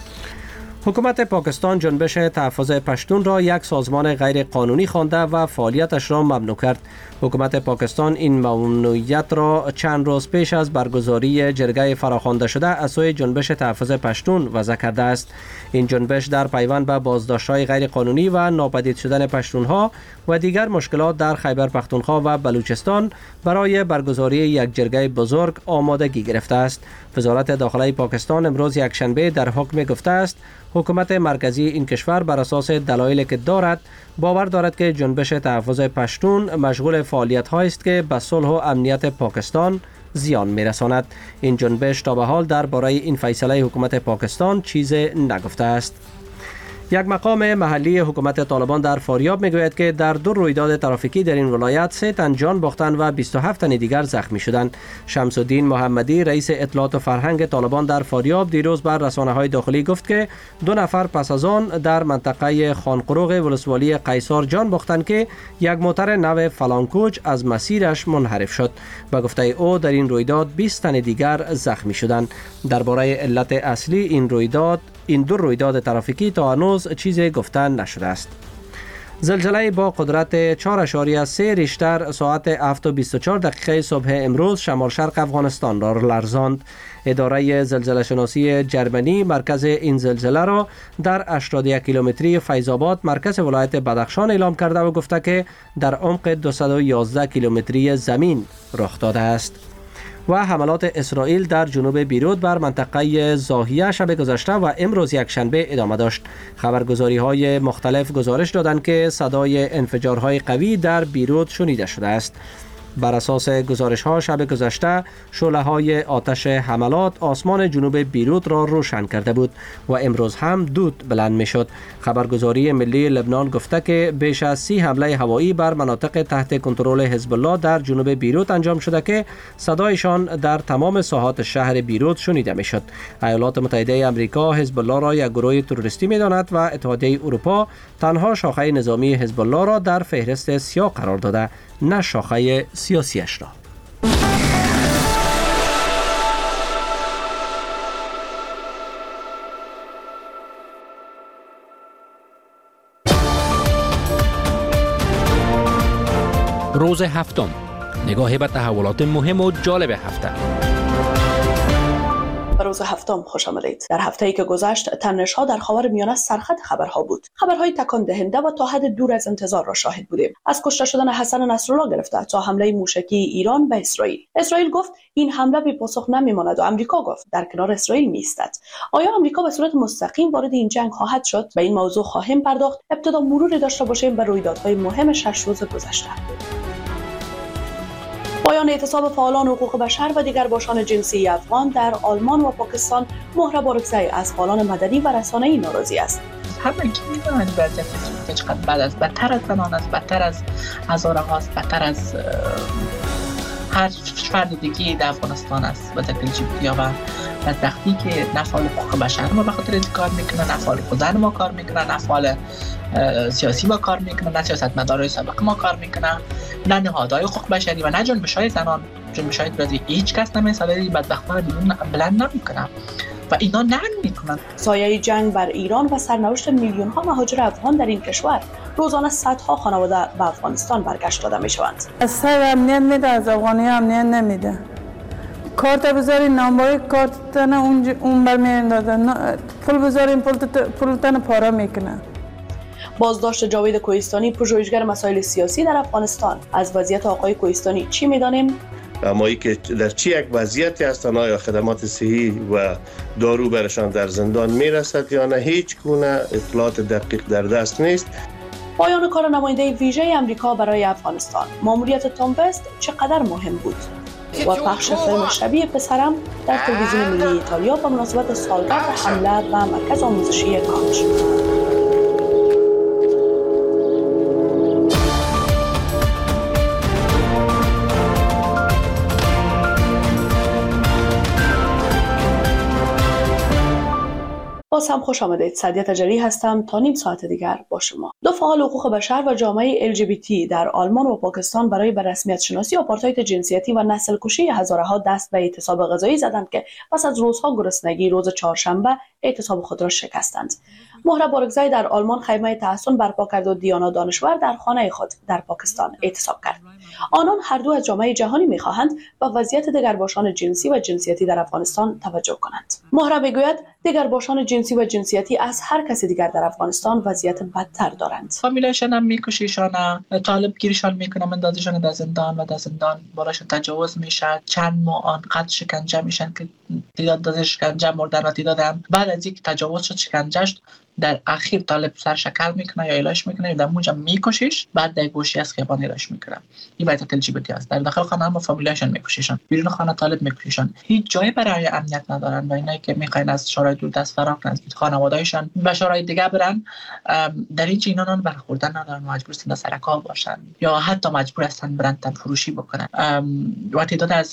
حکومت پاکستان جنبش تحفظ پشتون را یک سازمان غیر قانونی خوانده و فعالیتش را ممنوع کرد. حکومت پاکستان این ممنوعیت را چند روز پیش از برگزاری جرگه فراخوانده شده از سوی جنبش تحفظ پشتون وضع کرده است. این جنبش در پیوند به بازداشت‌های غیر قانونی و ناپدید شدن پشتونها و دیگر مشکلات در خیبر پختونخوا و بلوچستان برای برگزاری یک جرگه بزرگ آمادگی گرفته است. وزارت داخله پاکستان امروز یکشنبه در حکم گفته است حکومت مرکزی این کشور بر اساس دلایلی که دارد باور دارد که جنبش تحفظ پشتون مشغول فعالیت‌هایی است که به صلح و امنیت پاکستان زیان می‌رساند. این جنبش تا به حال درباره این فیصله حکومت پاکستان چیزی نگفته است. یک مقام محلی حکومت طالبان در فاریاب میگوید که در 2 رویداد ترافیکی در این ولایت 3 تن جان باختند و 27 تن دیگر زخمی شدند. شمس الدین محمدی رئیس اطلاعات و فرهنگ طالبان در فاریاب دیروز بر رسانه‌های داخلی گفت که 2 نفر پس از آن در منطقه خانقروغ ولسوالی قیصار جان باختند که یک موتر نو فلانکوچ از مسیرش منحرف شد. به گفته او در این رویداد 20 تن دیگر زخمی شدند. درباره علت اصلی این 2 رویداد ترافیکی تا هنوز چیزی گفته نشده است. زلزله با قدرت 4.3 ریشتر ساعت 7:24 صبح امروز شمال شرق افغانستان را لرزاند. اداره زلزله شناسی جرمنی مرکز این زلزله را در 81 کیلومتری فیض‌آباد مرکز ولایت بدخشان اعلام کرده و گفته که در عمق 211 کیلومتری زمین رخ داده است. و حملات اسرائیل در جنوب بیروت بر منطقه زاهیه شب گذشته و امروز یکشنبه ادامه داشت. خبرگزاری‌های مختلف گزارش دادند که صدای انفجارهای قوی در بیروت شنیده شده است. بر اساس گزارش‌ها شب گذشته شعله‌های آتش حملات آسمان جنوب بیروت را روشن کرده بود و امروز هم دود بلند می‌شد. خبرگزاری ملی لبنان گفته که بیش از 30 حمله هوایی بر مناطق تحت کنترل حزب الله در جنوب بیروت انجام شده که صدایشان در تمام ساحات شهر بیروت شنیده می‌شد. ایالات متحده آمریکا حزب الله را یک گروه تروریستی می‌داند و اتحادیه اروپا تنها شاخه نظامی حزب الله را در فهرست سیاه قرار داده، نه شاخه سیاسیش را. روز هفتم، نگاهی به تحولات مهم و جالب هفته. به روز هفتم خوش آمدید. در هفته‌ای که گذشت تنش‌ها در خاورمیانه سرخط خبرها بود. خبرهای تکان دهنده و تا حد دور از انتظار را شاهد بودیم. از کشته شدن حسن نصرالله گرفته تا حمله موشکی ایران به اسرائیل. اسرائیل گفت این حمله بی پاسخ نمیماند و آمریکا گفت در کنار اسرائیل می‌ایستد. آیا آمریکا به صورت مستقیم وارد این جنگ خواهد شد؟ به این موضوع خواهیم پرداخت. ابتدا مروری داشته باشیم به رویدادهای مهم 6 روز گذشته. پایان اعتصاب فعالان حقوق بشر و دیگر باشان جنسی افغان در آلمان و پاکستان مهره بارکزی از فعالان مدنی و رسانه‌ای ناراضی است. همه کی می‌دونن وضعیت که چقدر بدتر از زنان است، بدتر از هزاره هاست، بدتر از هر فرد دیگه در افغانستان است. و LGBT و بدبختی که نه فعال حقوق بشر ما به خاطر این کار میکنه، نه فعال حقوق زن ما کار میکنه، نه فعال سیاسی ما کار میکنه، نه سیاستمدارای سابق ما کار میکنه، نه نهادهای حقوق بشری و نه جنبش‌های زنان، جنبش‌های اعتراضی. هیچ کس نمی‌سازه این بدبختان رو بیرون بلند نمیکنه و اینا ننگ میکنن. سایه جنگ بر ایران و سرنوشت میلیون‌ها مهاجر افغان در این کشور. روزانه صدها خانواده به افغانستان برگشت داده میشوند. از سر امنیت میده، از افغانی امنیت نمیده. کارت بذاری نامبر کارت نه اون برمی‌اندازه، پول بذاریم پول تن پاره میکنه. بازداشت جاوید کوهستانی، پژوهشگر مسائل سیاسی در افغانستان. از وضعیت آقای کوهستانی چی میدانیم؟ اما که در چی یک وضعیتی هستند، آیا خدمات صحی و دارو برشان در زندان میرسد یا نه، هیچ گونه اطلاعات دقیق در دست نیست. پایان کار نماینده ویژه آمریکا برای افغانستان. ماموریت تام وست چقدر مهم بود؟ و پخش فیلم شبیه پسرم در تلویزیون ملی ایتالیا به مناسبت سالگرد حمله به مرکز آموزشی کاج. باز هم خوش آمدید. سعدیه تجلی هستم تا نیم ساعت دیگر با شما. دو فعال حقوق بشر و جامعه LGBT در آلمان و پاکستان برای به رسمیت شناسی آپارتاید جنسیتی و نسل کشی هزاره ها دست به اعتصاب غذایی زدند که پس از روزها گرسنگی روز چهارشنبه اعتصاب خود را شکستند. مهره بارکزی در آلمان خیمه تحسن برپا کرد و دیانا دانشور در خانه خود در پاکستان اعتصاب کرد. آنان هر دو از جامعه جهانی می‌خواهند به وضعیت دگرباشان جنسی و جنسیتی در افغانستان توجه کنند. مهره میگوید دگرباشان جنسی و جنسیتی از هر کسی دیگر در افغانستان وضعیت بدتر دارند. فامیلشان هم میکشیشان، طالب گیریشان میکنن، مندازیشان در زندان و در زندان بالاشون تجاوز میشه. چند ماه آنقدر شکنجه میشن که تعداد داده شکنجه مردن و تعدادم بعد از اینکه تجاوز شد شکنجهش در اخیر طالب سر شکل میکنه یا ایلاش میکنه یا در موجم میکشیش، بعد در گوشی از خیابان ایلاش میکنه. این وضعیت LGBT است. در داخل خانه هم فامیلشان میکشیشان، بیرون خانه طالب میکشیشان. هیچ جایی برای امنیت ندارن و اینایی که میخواین از شورای دوردست فرار کنن، از خانواده‌هایشان و شورای دیگه برن، در هیچ اینا برخوردن ندارن، مجبور هستن سر کار باشن یا حتی مجبور هستن برن تن فروشی بکنن. و تعداد از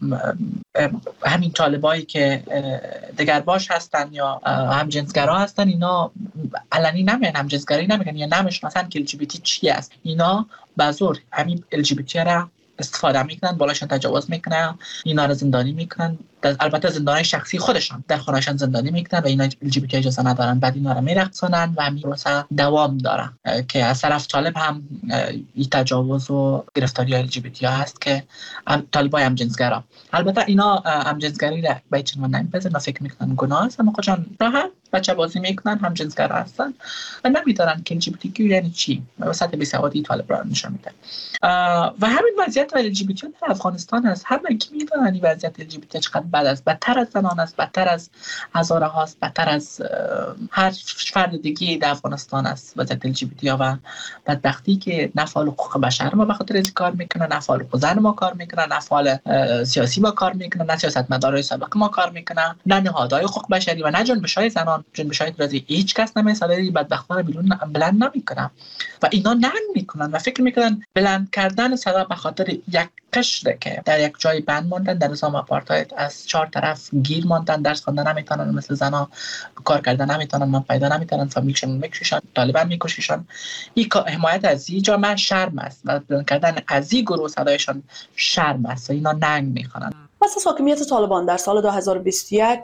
همین طالبایی که دگرباش هستن یا همجنسگرا هستن، اینا علنی نمیگن همجنسگرایی، نمیگن یا نمیشناسن که LGBT چی است. اینا به زور همین LGBT را استفاده میکنن، بالاشون تجاوز میکنن، اینا رو زندانی میکنن. البته زندانی شخصی خودشان در خونهشان زندانی میکنن و اینا LGBT اجازه ندارن، بعد اینا رو میرقصونن و همین پروسه دوام داره که از طرف طالب هم این تجاوز و گرفتاری LGBT هست که طالبای همجنسگرا. البته اینا همجنسگری را به هیچ عنوان نمیپذیرن، فکر میکنن گناه است، اما خودشان راحت بچه بازی میکنن، همجنسگرا هستن و نمیدونن که LGBTQ یعنی چی و سطح بی‌سوادی طالب را نشون میده. و همین وضعیت LGBT در افغانستان است. همه کی میدونن این وضعیت LGBT چقدر بد است، بدتر از زنان است، بدتر از هزاره هاست، بدتر از هر فرد دیگه در افغانستان است وضعیت LGBT و بدبختی که نه فعال حقوق بشر ما به خاطر این کار میکنن، نه فعال حقوق زن ما کار میکنن، نه فعال سیاسی ما کار میکنن، نه سیاستمدارای سابق ما کار میکنن، نه نهادهای حقوق بشری و نه جنبش‌های زنان، جنبش‌های اعتراضی. هیچ کس نمی‌سازه این بدبختان رو بیرون بلند نمیکنن و اینا ننگ میکنن و فکر میکنن بلند کردن صدا به خاطر یک قشره که در یک جای بند ماندن، در نظام آپارتاید از چهار طرف گیر ماندن، درس خواندن نمیتونن، مثل زنا کار کردن نمیتونن، من پیدا نمیتونن، فامیلشون میکشن، طالبان میکشیشن. این حمایت از این جامعه شرم است و بلند کردن از این گروه صدایشان شرم است و اینا ننگ میکنن. پس از حاکمیت طالبان در سال 2021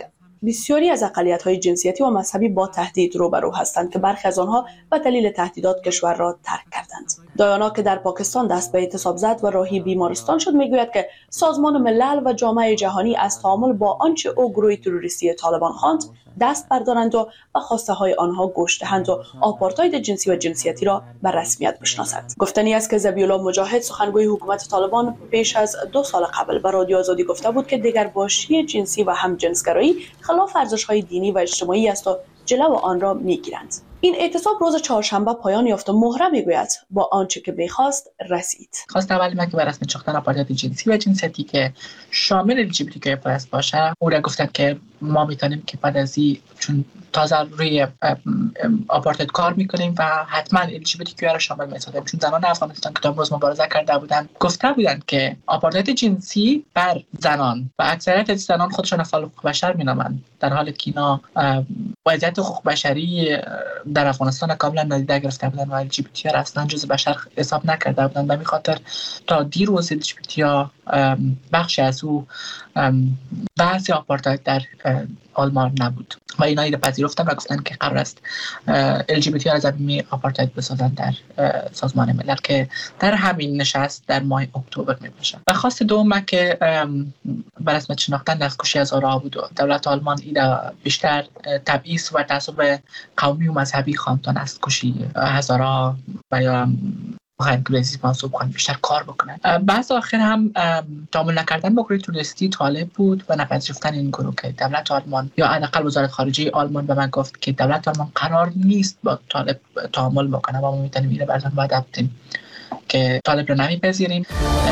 بسیاری از اقلیت‌های جنسیتی و مذهبی با تهدید روبرو هستند که برخی از آنها به دلیل تهدیدات کشور را ترک کردند. دایانا که در پاکستان دست به اعتصاب زد و راهی بیمارستان شد میگوید که سازمان ملل و جامعه جهانی از تعامل با آنچه او گروه تروریستی طالبان خواند دست بردارند و خواسته های آنها گوش دهند و آپارتاید جنسی و جنسیتی را به رسمیت بشناسند. گفتنی است که ذبیح الله مجاهد سخنگوی حکومت طالبان پیش از 2 سال قبل به رادیو آزادی گفته بود که دگرباشی جنسی و همجنسگرایی خلاف ارزش‌های دینی و اجتماعی است و جلو آن را میگیرند. این اعتصاب روز چهارشنبه پایان یافت و مهره میگوید با آنچه که می‌خواست رسید. خواست اول که به رسمیت شناختن آپارتاید جنسی و جنسیتی که شامل LGBTQ+ باشه، او را گفتن که ما میتونیم که بعد از این چون تازه روی آپارتاید کار میکنیم و حتما LGBTQ را شامل میسازیم، چون زنان افغانستان که تا امروز مبارزه کرده بودند گفته بودند که آپارتاید جنسی بر زنان و اکثریت از زنان خودشان فعال حقوق بشر مینامند، در حالی که اینا وضعیت حقوق بشری در افغانستان کاملا نادیده گرفته بودند و LGBT را اصلا جزء بشر حساب نکرده بودند. به همین خاطر تا دیروز LGBT بخش از او بحث آپارتاید در آلمان نبود و اینا را پذیرفتن و گفتن که قرار است LGBT را زمینه آپارتاید بسازند در سازمان ملل که در همین نشست در ماه اکتبر می‌باشد. و خواست دوم که به رسمیت شناختن دستکشی هزارها بود و دولت آلمان اینا بیشتر تبعیض و تعصب قومی و مذهبی خواندن دستکشی هزارها و یا انگلیسی منصوب کنن بیشتر کار بکنن. بعض آخر هم تعامل نکردن با گروه تروریستی طالب بود و نپذیرفتن این گروه که دولت آلمان یا حداقل وزارت خارجه آلمان به من گفت که دولت آلمان قرار نیست با طالب تعامل بکنه و ما میتونیم اینو براتون وعده بدیم که طالب رو نمیپذیریم.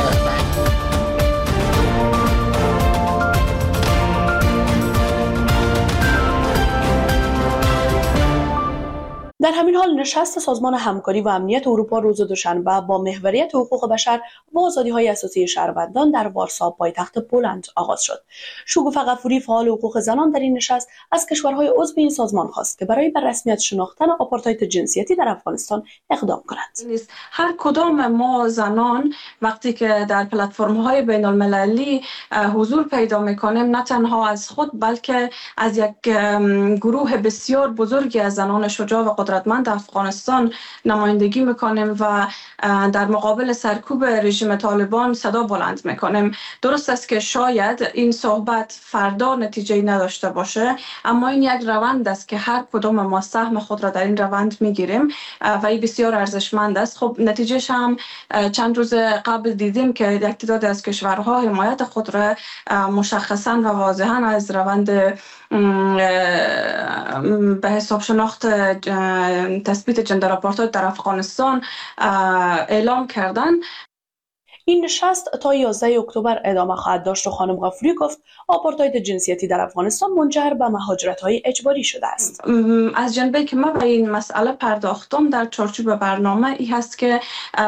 در همین حال نشست سازمان همکاری و امنیت اروپا روز دوشنبه با محوریت حقوق بشر و آزادی‌های اساسی شهروندان در وارسا پایتخت پولند آغاز شد. شگوفه غفوری فعال حقوق زنان در این نشست از کشورهای عضو این سازمان خواست که برای به رسمیت شناختن آپارتاید جنسیتی در افغانستان اقدام کنند. هر کدام ما زنان وقتی که در پلتفرم‌های بین‌المللی حضور پیدا می‌کنیم نه تنها از خود بلکه از یک گروه بسیار بزرگی از زنان شجاع و قدرتمند افغانستان نمایندگی میکنیم و در مقابل سرکوب رژیم طالبان صدا بلند میکنیم. درست است که شاید این صحبت فردا نتیجه نداشته باشه، اما این یک روند است که هر کدام ما سهم خود را در این روند میگیریم و این بسیار ارزشمند است. خب نتیجهش هم چند روز قبل دیدیم که یک تعداد از کشورها حمایت خود را مشخصا و واضحا از روند به حساب شناخت تثبیت جندر آپارتاید در افغانستان اعلام کردن. این نشست تا 11 اکتبر ادامه خواهد داشت و خانم غفوری گفت آپارتاید جنسیتی در افغانستان منجر به مهاجرت‌های اجباری شده است. از جنبه‌ای که من به این مسئله پرداختم در چارچوب برنامه این هست که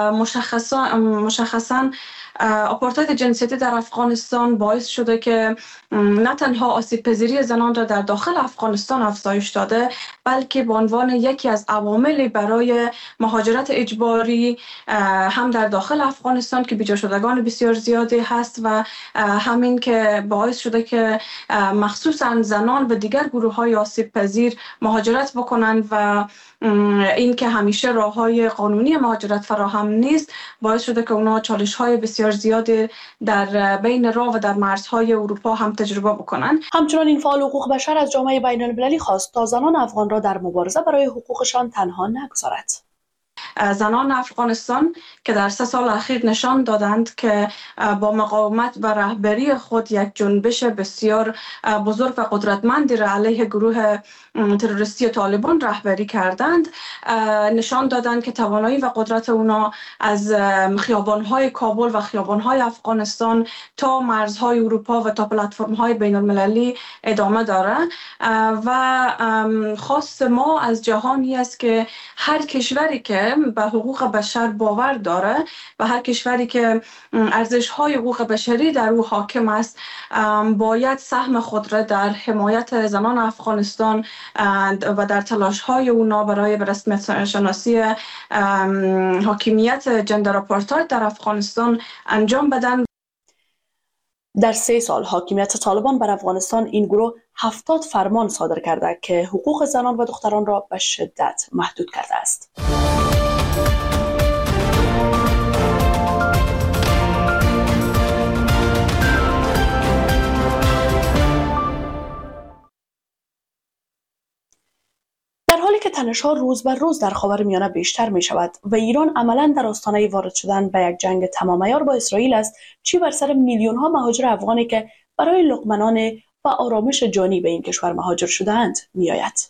مشخصاً آپارتاید جنسیتی در افغانستان باعث شده که نه تنها آسیب پذیری زنان را در داخل افغانستان افزایش داده، بلکه به عنوان یکی از عواملی برای مهاجرت اجباری هم در داخل افغانستان که بیجا شدگان بسیار زیادی هست و همین که باعث شده که مخصوصا زنان و دیگر گروه‌های آسیب پذیر مهاجرت بکنند و این که همیشه راه‌های قانونی مهاجرت فراهم نیست باعث شده که اونا چالش‌های بسیار زیادی در بین راه و در مرزهای اروپا هم تجربه بکنن. همچنان این فعال حقوق بشر از جامعه بین‌المللی خواست تا زنان افغان را در مبارزه برای حقوقشان تنها نگذارد. زنان افغانستان که در 3 سال اخیر نشان دادند که با مقاومت و رهبری خود یک جنبش بسیار بزرگ و قدرتمندی را علیه گروه تروریستی طالبان رهبری کردند، نشان دادند که توانایی و قدرت اونا از خیابان‌های کابل و خیابان‌های افغانستان تا مرزهای اروپا و تا پلتفرم‌های بین‌المللی ادامه داره و خواست ما از جهانی است که هر کشوری که به حقوق بشر باور داره و هر کشوری که ارزش‌های حقوق بشری در او حاکم است باید سهم خود را در حمایت زنان افغانستان و در تلاش‌های اونا برای به رسمیت شناسی حاکمیت جندر آپارتاید در افغانستان انجام بدن. در 3 سال حاکمیت طالبان بر افغانستان این گروه 70 فرمان صادر کرده که حقوق زنان و دختران را به شدت محدود کرده است. در حالی که تنش‌ها روز بر روز در خاورمیانه بیشتر می شود و ایران عملاً در آستانه وارد شدن به یک جنگ تمام عیار با اسرائیل است، چی بر سر میلیون‌ها مهاجر افغانی که برای لقمه‌نان و آرامش جانی به این کشور مهاجر شده‌اند می‌آید.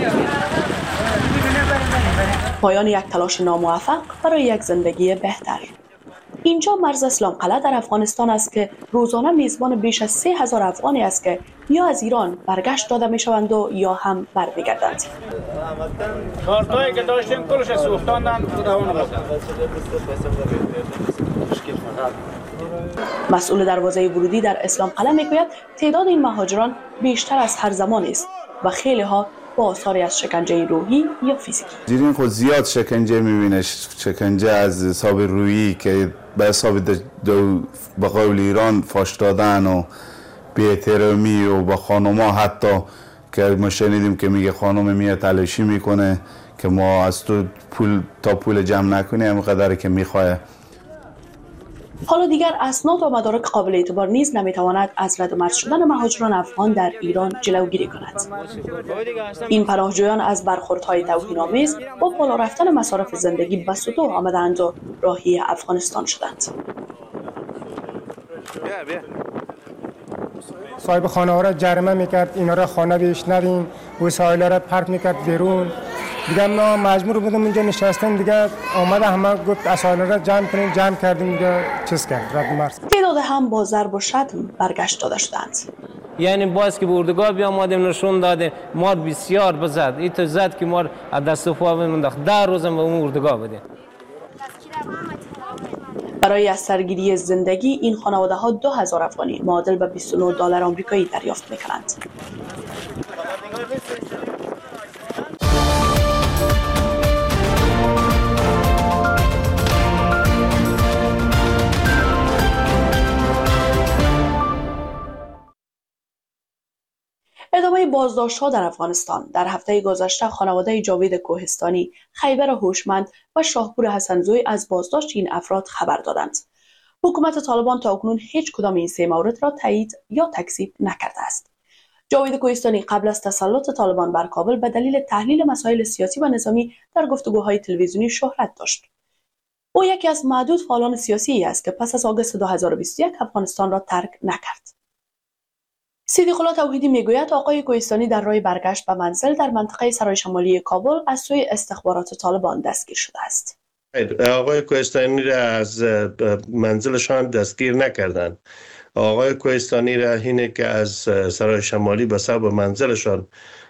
پایان یک تلاش ناموفق برای یک زندگی بهتر. اینجا مرز اسلام قلعه در افغانستان است که روزانه میزبان بیش از 3000 افغانی است که یا از ایران برگشت داده میشوند و یا هم برمیگردند. کارتایی که داشتیم کلش سوختاندن مسئول دروازه ورودی در اسلام قلعه میگوید تعداد این مهاجران بیشتر از هر زمان است و خیلی ها با آثاری از شکنجه روحی یا فیزیکی. دیرین خود زیاد شکنجه میبینه، شکنجه از حساب روحی که به حساب به قول ایران فاش دادن و بی‌احترامی و با خانوما، حتی که ما شنیدیم که میگه خانم میاد تلاشی میکنه که ما از تو پول جمع نکنیم همینقدر که میخواه. حالا دیگر اسناد و مدارک قابل اعتبار نیز نمیتواند از رد و مرز شدن مهاجران افغان در ایران جلوگیری کند. این پناهجویان از برخوردهای توهین‌آمیز با بالا رفتن مصارف زندگی به سطوح آمدند و راهی افغانستان شدند. صاحب خانه ها را جریمه میکرد، اینا را خانه بهش ندیم، وسایل را پرت میکرد بیرون. دیگه ما مجبور بودیم اینجا نشستیم، دیگه آمده همه گفت اسایل را جمع کنیم، جمع کردیم، دیگه چیز کرد رد مرز. تعداد هم با ضرب و شتم برگشت داده شدند. یعنی باز که به اردوگاه بیامدیم نشون داده مار بسیار بزد، این تو زد که مار از دست و پا مینداخت. 10 روزم به اون اردوگاه بودیم. برای از سرگیری زندگی این خانواده ها 2000 افغانی معادل به $29 آمریکایی دریافت میکنند. ادامه بازداشت‌ها در افغانستان. در هفته گذشته خانواده جاوید کوهستانی، خیبر هوشمند و شاهپور حسنزوی از بازداشت این افراد خبر دادند. حکومت طالبان تا اکنون هیچ کدام این 3 مورد را تایید یا تکذیب نکرده است. جاوید کوهستانی قبل از تسلط طالبان بر کابل به دلیل تحلیل مسائل سیاسی و نظامی در گفتگوهای تلویزیونی شهرت داشت. او یکی از معدود فعالان سیاسی است که پس از آگوست 2021 افغانستان را ترک نکرد. صدیق الله توحیدی میگوید آقای کوهستانی در راه برگشت به منزل در منطقه سرای شمالی کابل از سوی استخبارات طالبان دستگیر شده است. آقای کوهستانی را از منزلشان دستگیر نکردند. آقای کوهستانی را اینه که از سرای شمالی به سبب منزلشان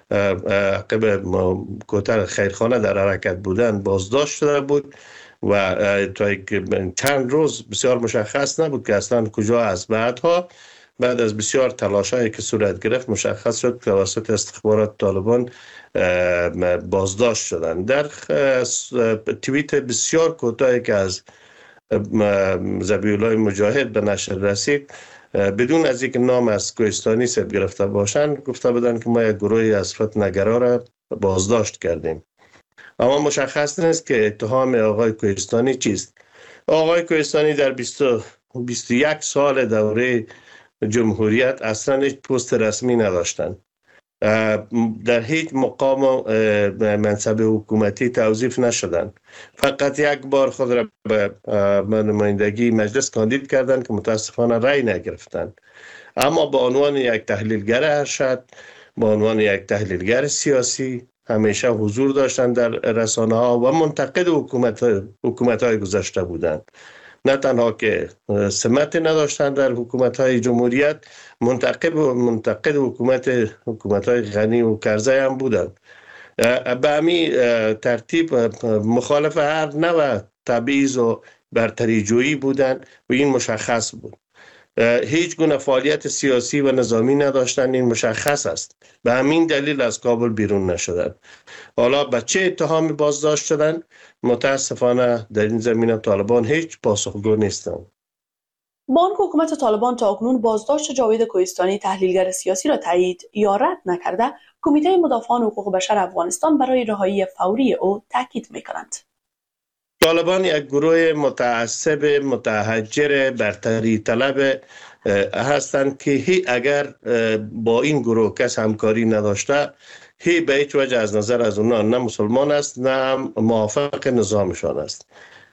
عقب کوتر خیرخانه در حرکت بودند بازداشت شده بود و تا چند روز بسیار مشخص نبود که اصلا کجا است. بعد از بسیار تلاش‌هایی که صورت گرفت مشخص شد که توسط استخبارات طالبان بازداشت شدند. در توییت بسیار کوتاهی که از ذبیح‌الله مجاهد به نشر رسید، بدون از اینکه نام از کوهستانی ثبت گرفته باشند گفته بودند که ما یک گروهی از فتنه‌گرا را بازداشت کردیم. اما مشخص نیست که اتهام آقای کوهستانی چیست. آقای کوهستانی در 21 سال دوره جمهوریت اصلا هیچ پست رسمی نداشتند. در هیچ مقام و منصب حکومتی توظیف نشدند. فقط یک بار خود را به نمایندگی مجلس کاندید کردند که متاسفانه رأی نگرفتند. اما به عنوان یک تحلیلگر ارشد، به عنوان یک تحلیلگر سیاسی همیشه حضور داشتند در رسانه ها و منتقد حکومت های گذشته بودند. نه تنها که سمت نداشتند در حکومت‌های جمهوریت، منتقد حکومت‌های غنی و کرزی هم بودند. به همین ترتیب مخالف هر نوع تبعیض و برتری جویی بودند و این مشخص بود. هیچ گونه فعالیت سیاسی و نظامی نداشتند، این مشخص است. به همین دلیل از کابل بیرون نشدند. حالا به چه اتهامی بازداشت شدند؟ متاسفانه در این زمینه طالبان هیچ پاسخگو نیستند. بانک حکومت طالبان تا اکنون بازداشت جاوید کوهستانی تحلیلگر سیاسی را تایید یا رد نکرده، کمیته مدافعان حقوق بشر افغانستان برای رهایی فوری او تاکید می‌کنند. طالبان یک گروه متعصب متحجر برتری طلب هستند که اگر با این گروه کس همکاری نداشته به هیچ وجه از نظر از اونا نه مسلمان است نه موافق نظامشان است.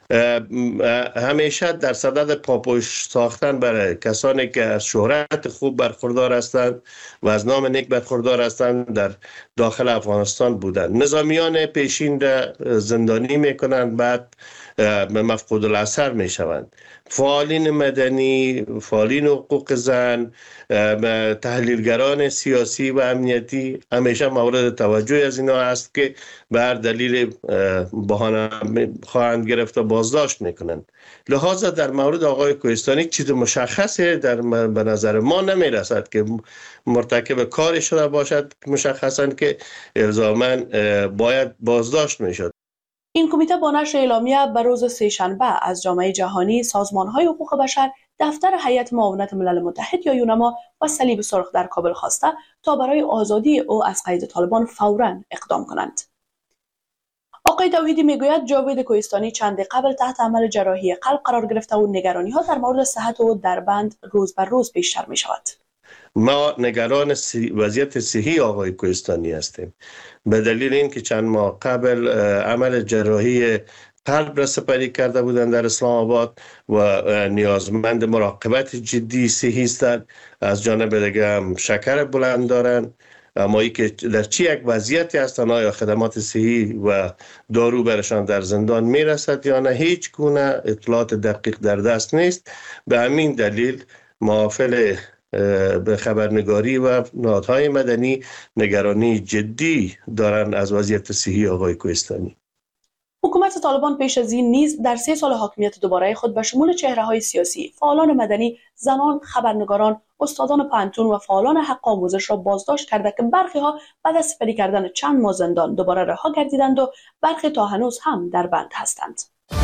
همیشه در صدد پاپوش ساختن برای کسانی که از شهرت خوب برخوردار هستند و از نام نیک برخوردار هستند در داخل افغانستان بودند. نظامیان پیشین را زندانی میکنند، بعد مفقود الاثر میشوند. فعالین مدنی، فعالین حقوق زن، تحلیلگران سیاسی و امنیتی همیشه مورد توجه از اینا است که به هر دلیل بهانه خواهند گرفت و بازداشت میکنند. لذا در مورد آقای کوهستانی چیز مشخصی به نظر ما نمی رسد که مرتکب کاری شده باشد، مشخصا که الزاما باید بازداشت میشد. این کمیته با نشر اعلامیه به روز سه‌شنبه از جامعه جهانی، سازمان‌های حقوق بشر، دفتر هیئت معاونت ملل متحد یا یونما و صلیب سرخ در کابل خواسته تا برای آزادی او از قید طالبان فوراً اقدام کنند. آقای توحیدی میگوید جاوید کوهستانی چند قبل تحت عمل جراحی قلب قرار گرفته و نگرانی‌ها در مورد صحت او در بند روز بر روز بیشتر می‌شود. ما نگران وضعیت صحی آقای کوهستانی هستیم به دلیل اینکه چند ماه قبل عمل جراحی قلب را سپری کرده بودند در اسلام آباد و نیازمند مراقبت جدی صحی هستند. از جانب دیگه هم شکر بلند دارند. اما ای که در چی یک وضعیتی هستند، آیا خدمات صحی و دارو برشان در زندان میرسد یا نه، هیچ گونه اطلاعات دقیق در دست نیست. به همین دلیل محافل به خبرنگاری و نهادهای مدنی نگرانی جدی دارند از وضعیت صحی آقای کوهستانی. حکومت طالبان پیش از این نیز در 3 سال حاکمیت دوباره خود به شمول چهره‌های سیاسی، فعالان مدنی، زنان، خبرنگاران، استادان پانتون و فعالان حق آموزش را بازداشت کرده که برخی ها بعد از سپری کردن چند ماه زندان دوباره رها گردیدند و برخی تا هنوز هم در بند هستند.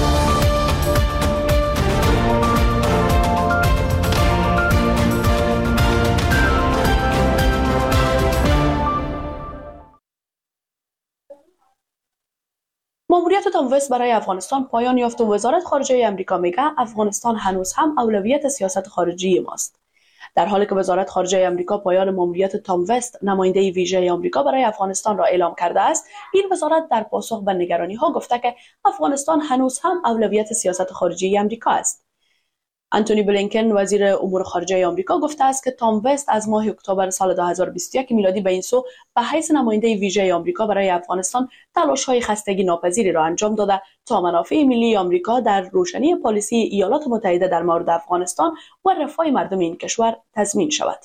ماموریت تام وست برای افغانستان پایان یافت و وزارت خارجه آمریکا میگه افغانستان هنوز هم اولویت سیاست خارجی ماست. در حالی که وزارت خارجه آمریکا پایان ماموریت تام وست نماینده ویژه آمریکا برای افغانستان را اعلام کرده است، این وزارت در پاسخ به نگرانی‌ها گفته که افغانستان هنوز هم اولویت سیاست خارجی آمریکا است. آنتونی بلینکن وزیر امور خارجه آمریکا گفته است که تام وست از ماه اکتبر سال 2021 میلادی به این سو به حیث نماینده ویژه آمریکا برای افغانستان تلاش‌های خستگی ناپذیری را انجام داده تا منافع ملی آمریکا در روشنی پالیسی ایالات متحده در مورد افغانستان و رفاه مردم این کشور تضمین شود.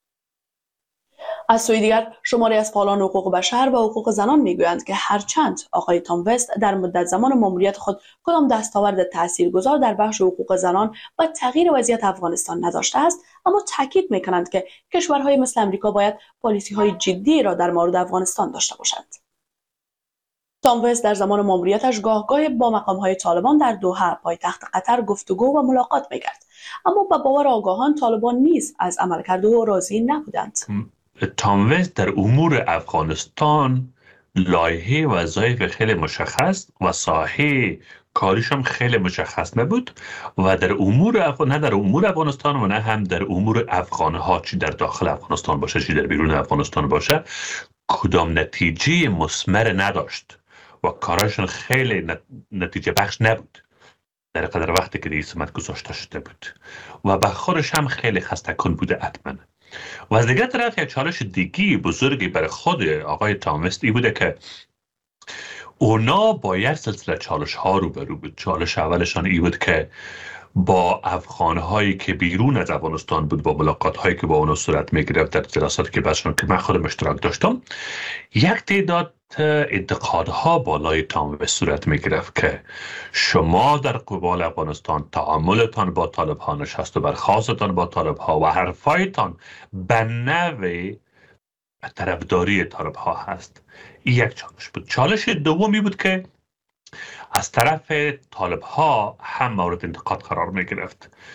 از سوی دیگر شماری از فعالان حقوق بشر و حقوق زنان میگویند که هرچند آقای تام وست در مدت زمان ماموریت خود کدام دستاورد تاثیرگذار در بخش حقوق زنان و تغییر وضعیت افغانستان نداشته است، اما تاکید میکنند که کشورهای مثل امریکا باید پالیسی‌های جدی را در مورد افغانستان داشته باشند. تام وست در زمان ماموریتش گاه با مقام‌های طالبان در دوحه پایتخت قطر گفتگو و ملاقات میکرد، اما به باور آگاهان طالبان نیز از عملکرد او راضی نبودند. تام وست در امور افغانستان لایحه وظایف خیلی مشخص و ساحه کاریش هم خیلی مشخص نبود و در امور نه در امور افغانستان و نه هم در امور افغانها، چی در داخل افغانستان باشه چی در بیرون افغانستان باشه، کدام نتیجه مثمر نداشت و کاراشون خیلی نتیجه بخش نبود در قدر وقتی که دیگه سمت گذاشته شده بود و به خودش هم خیلی خسته کن بوده حتما. و از دیگر طرف یک چالش دیگی بزرگی برای خود آقای تام وست بوده که اونا با یک سلسله چالش ها روبرو بود. چالش اولشان ای بود که با افغانهایی که بیرون از افغانستان بود، با ملاقات هایی که با اونا صورت می گرفت در جلساتی که باشون که من خودم اشتراک داشتم، یک تعداد انتقادها بالای تام وست صورت می گرفت که شما در قبال افغانستان تعاملتان با طالب ها نشست و برخواستتان با طالب ها و حرفایتان به نوع طرفداری طالب ها هست. این یک چالش بود. چالش دومی بود که از طرف طالب ها هم مورد انتقاد قرار می گرفت.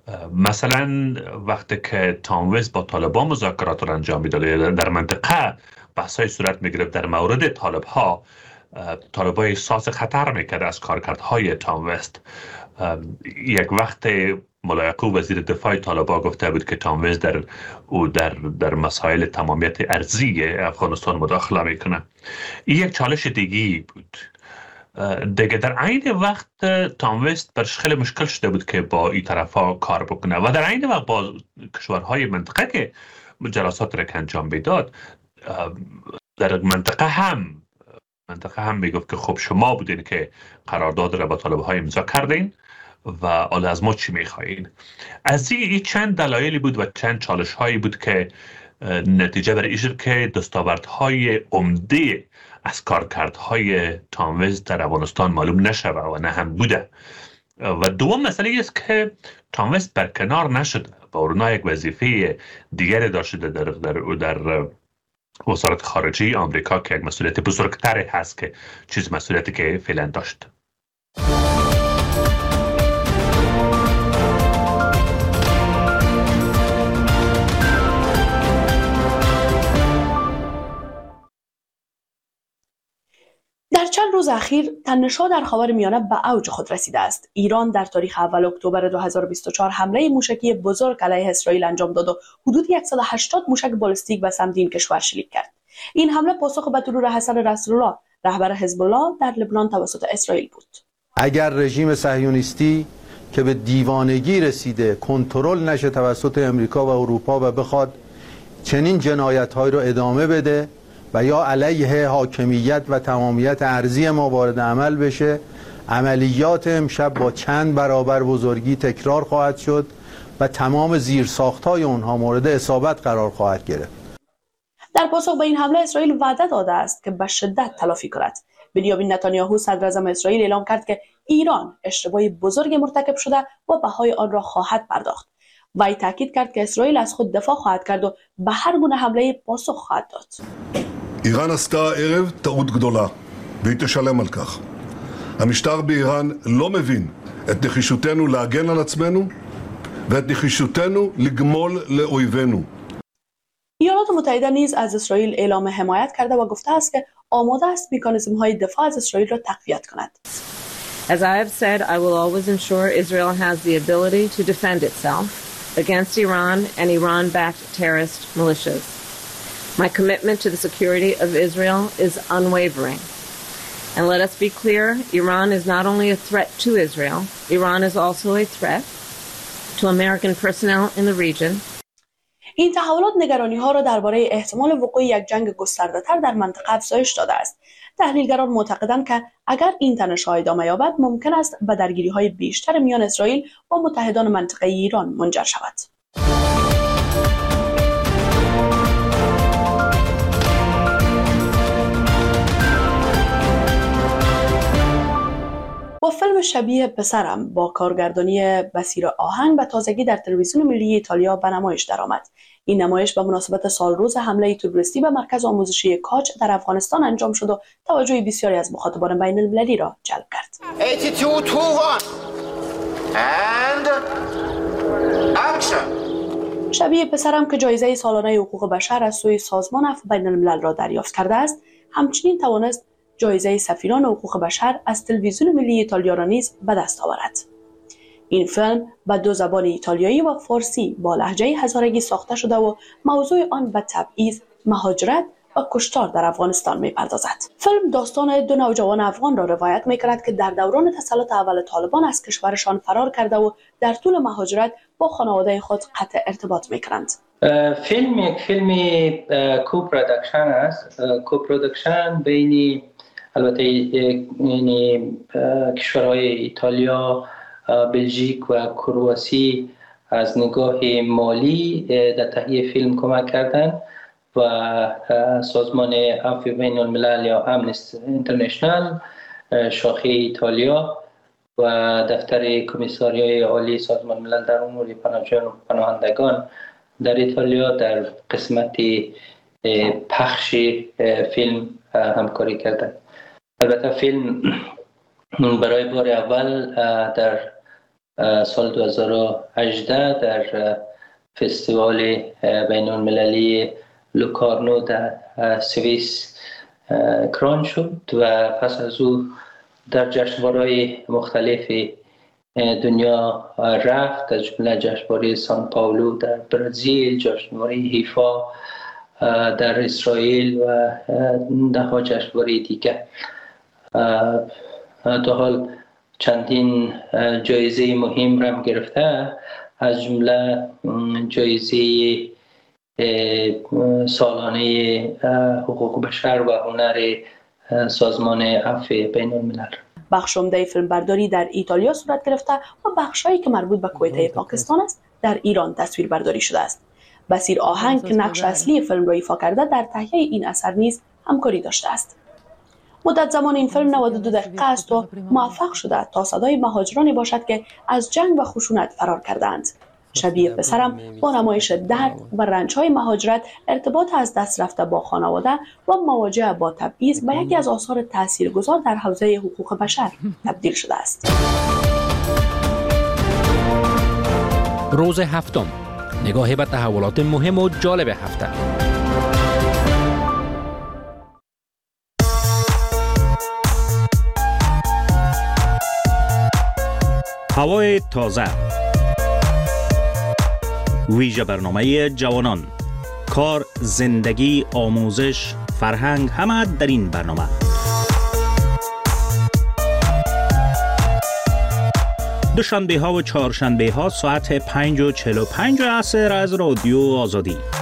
مثلا وقتی که تام وست با طالبان مذاکرات را انجام میداد در منطقه بحث‌های صورت میگرفت در مورد طالب‌ها احساس خطر میکرد از کارکردهای تام وست. یک وقت ملا یعقوب وزیر دفاع طالبان گفته بود که تام وست در مسائل تمامیت ارضی افغانستان مداخله میکنه. این یک چالش دیگی بود. دیگه در عین وقت تام وست برش خیلی مشکل شده بود که با این طرفا کار بکنه و در عین وقت با کشورهای منطقه که جلسات را که انجام میداد در منطقه هم میگفت که خب شما بودین که قرارداد را با طالب‌های امضا کردین و حالا از ما چی میخواین. از این چند دلایلی بود و چند چالش هایی بود که نتیجه بر این شد که دستاوردهای عمده از کارکردهای تام وست در افغانستان معلوم نشود و نه هم بوده. و دوم مسئله است که تام وست برکنار نشد با اورنا یک وظیفه دیگری داشته در وزارت خارجه آمریکا که یک مسئولیت بزرگتری هست که چیز مسئولیتی که فعلا داشت. در چند روز اخیر تنش‌ها در خاورمیانه به اوج خود رسیده است. ایران در تاریخ اول اکتبر 2024 حمله موشکی بزرگ علیه اسرائیل انجام داد و حدود 180 موشک بالستیک به سمت این کشور شلیک کرد. این حمله پاسخ به ترور حسن رسول الله رهبر حزب الله در لبنان توسط اسرائیل بود. اگر رژیم صهیونیستی که به دیوانگی رسیده کنترل نشه توسط امریکا و اروپا و بخواد چنین جنایت‌هایی رو ادامه بده و یا علیه حاکمیت و تمامیت ارضی ما وارد عمل بشه، عملیات امشب با چند برابر بزرگی تکرار خواهد شد و تمام زیرساخت‌های اونها مورد اصابت قرار خواهد گرفت. در پاسخ به این حمله اسرائیل وعده داده است که به شدت تلافی کند. بنیامین نتانیاهو صدراعظم اسرائیل اعلام کرد که ایران اشتباه بزرگ مرتکب شده و بهای آن را خواهد پرداخت. وی تاکید کرد که اسرائیل از خود دفاع خواهد کرد و به هر گونه حمله پاسخ خواهد داد. איראן עשתה הערב טעות גדולה, והיא תשלם על כך. המשטר באיראן לא מבין את נחישותנו להגן על עצמנו ואת נחישותנו לגמול לאויבינו. ایالات متحده نیز از اسرائیل اعلام حمایت کرده و گفته است که آماده است مکانیزم‌های دفاع از اسرائیل را تقویت کند. As I have said, I will always ensure Israel has the ability to defend itself against Iran and Iran-backed terrorist militias. My commitment to the security of Israel is unwavering. And let us be clear, Iran is not only a threat to Israel, Iran is also a threat to American personnel in the region. این تحولات نگرانی‌ها را درباره احتمال وقوع یک جنگ گسترده‌تر در منطقه افزایش داده است. تحلیلگران معتقدند که اگر این تنش‌ها ادامه یابد ممکن است به درگیری‌های بیشتر میان اسرائیل و متحدان منطقه ایران منجر شود. با فیلم شبیه پسرم با کارگردانی بصیر آهنگ به تازگی در تلویزیون ملی ایتالیا به نمایش درآمد. این نمایش به مناسبت سالروز حمله تروریستی به مرکز آموزشی کاج در افغانستان انجام شد و توجه بسیاری از مخاطبان بین المللی را جلب کرد. شبیه پسرم که جایزه سالانه حقوق بشر از سوی سازمان عفو بین الملل را دریافت کرده است، همچنین توانست جایزه سفیران حقوق بشر از تلویزیون ملی ایتالیا را نیز به دست آورد. این فیلم به دو زبان ایتالیایی و فارسی با لهجه هزارگی ساخته شده و موضوع آن به تبعیض، مهاجرت و کشتار در افغانستان می‌پردازد. فیلم داستان دو نوجوان افغان را روایت می‌کند که در دوران تسلط اول طالبان از کشورشان فرار کرده و در طول مهاجرت با خانواده خود قطع ارتباط می‌کنند. فیلم یک فیلم کوپروداکشن است. کوپروداکشن بین البته یعنی کشورهای ایتالیا، بلژیک و کرواسی از نگاه مالی در تهیه فیلم کمک کردند و سازمان عفو بین الملل یا امنستی اینترنشنال شاخه ایتالیا و دفتر کمیساریای عالی سازمان ملل در امور پناهندگان در ایتالیا در قسمت پخش فیلم همکاری کردند. البته فیلم برای بار اول در سال 2018 در فستیوال بین المللی لوکارنو در سوئیس کران شد و پس از او در جشنواره‌های مختلف دنیا رفت، از جمله جشنواره سان پائولو در برزیل، جشنواره حیفا در اسرائیل و ده‌ها جشنواره دیگر. تا حال چندین جایزه مهم را گرفته، از جمله جایزه سالانه حقوق بشر و هنر سازمان عفو بین الملل. بخش عمده فیلمبرداری در ایتالیا صورت گرفته و بخشایی که مربوط به کویته پاکستان است در ایران تصویر برداری شده است. بصیر آهنگ که نقش اصلی فیلم را ایفا کرده در تهیه این اثر نیز همکاری داشته است. مدت زمان این فیلم 92 دقیقه است و موفق شده تا صدای مهاجرانی باشد که از جنگ و خشونت فرار کردند. شبیه پسرم با نمایش درد و رنج‌های مهاجرت، ارتباط از دست رفته با خانواده و مواجهه با تبعیض به یکی از آثار تاثیرگذار در حوزه حقوق بشر تبدیل شده است. روز هفتم، نگاهی به تحولات مهم و جالب هفته. هوای تازه، ویژه برنامه جوانان، کار، زندگی، آموزش، فرهنگ، همه در این برنامه. دوشنبه ها و چهارشنبه ها ساعت 5:45 عصر از رادیو آزادی.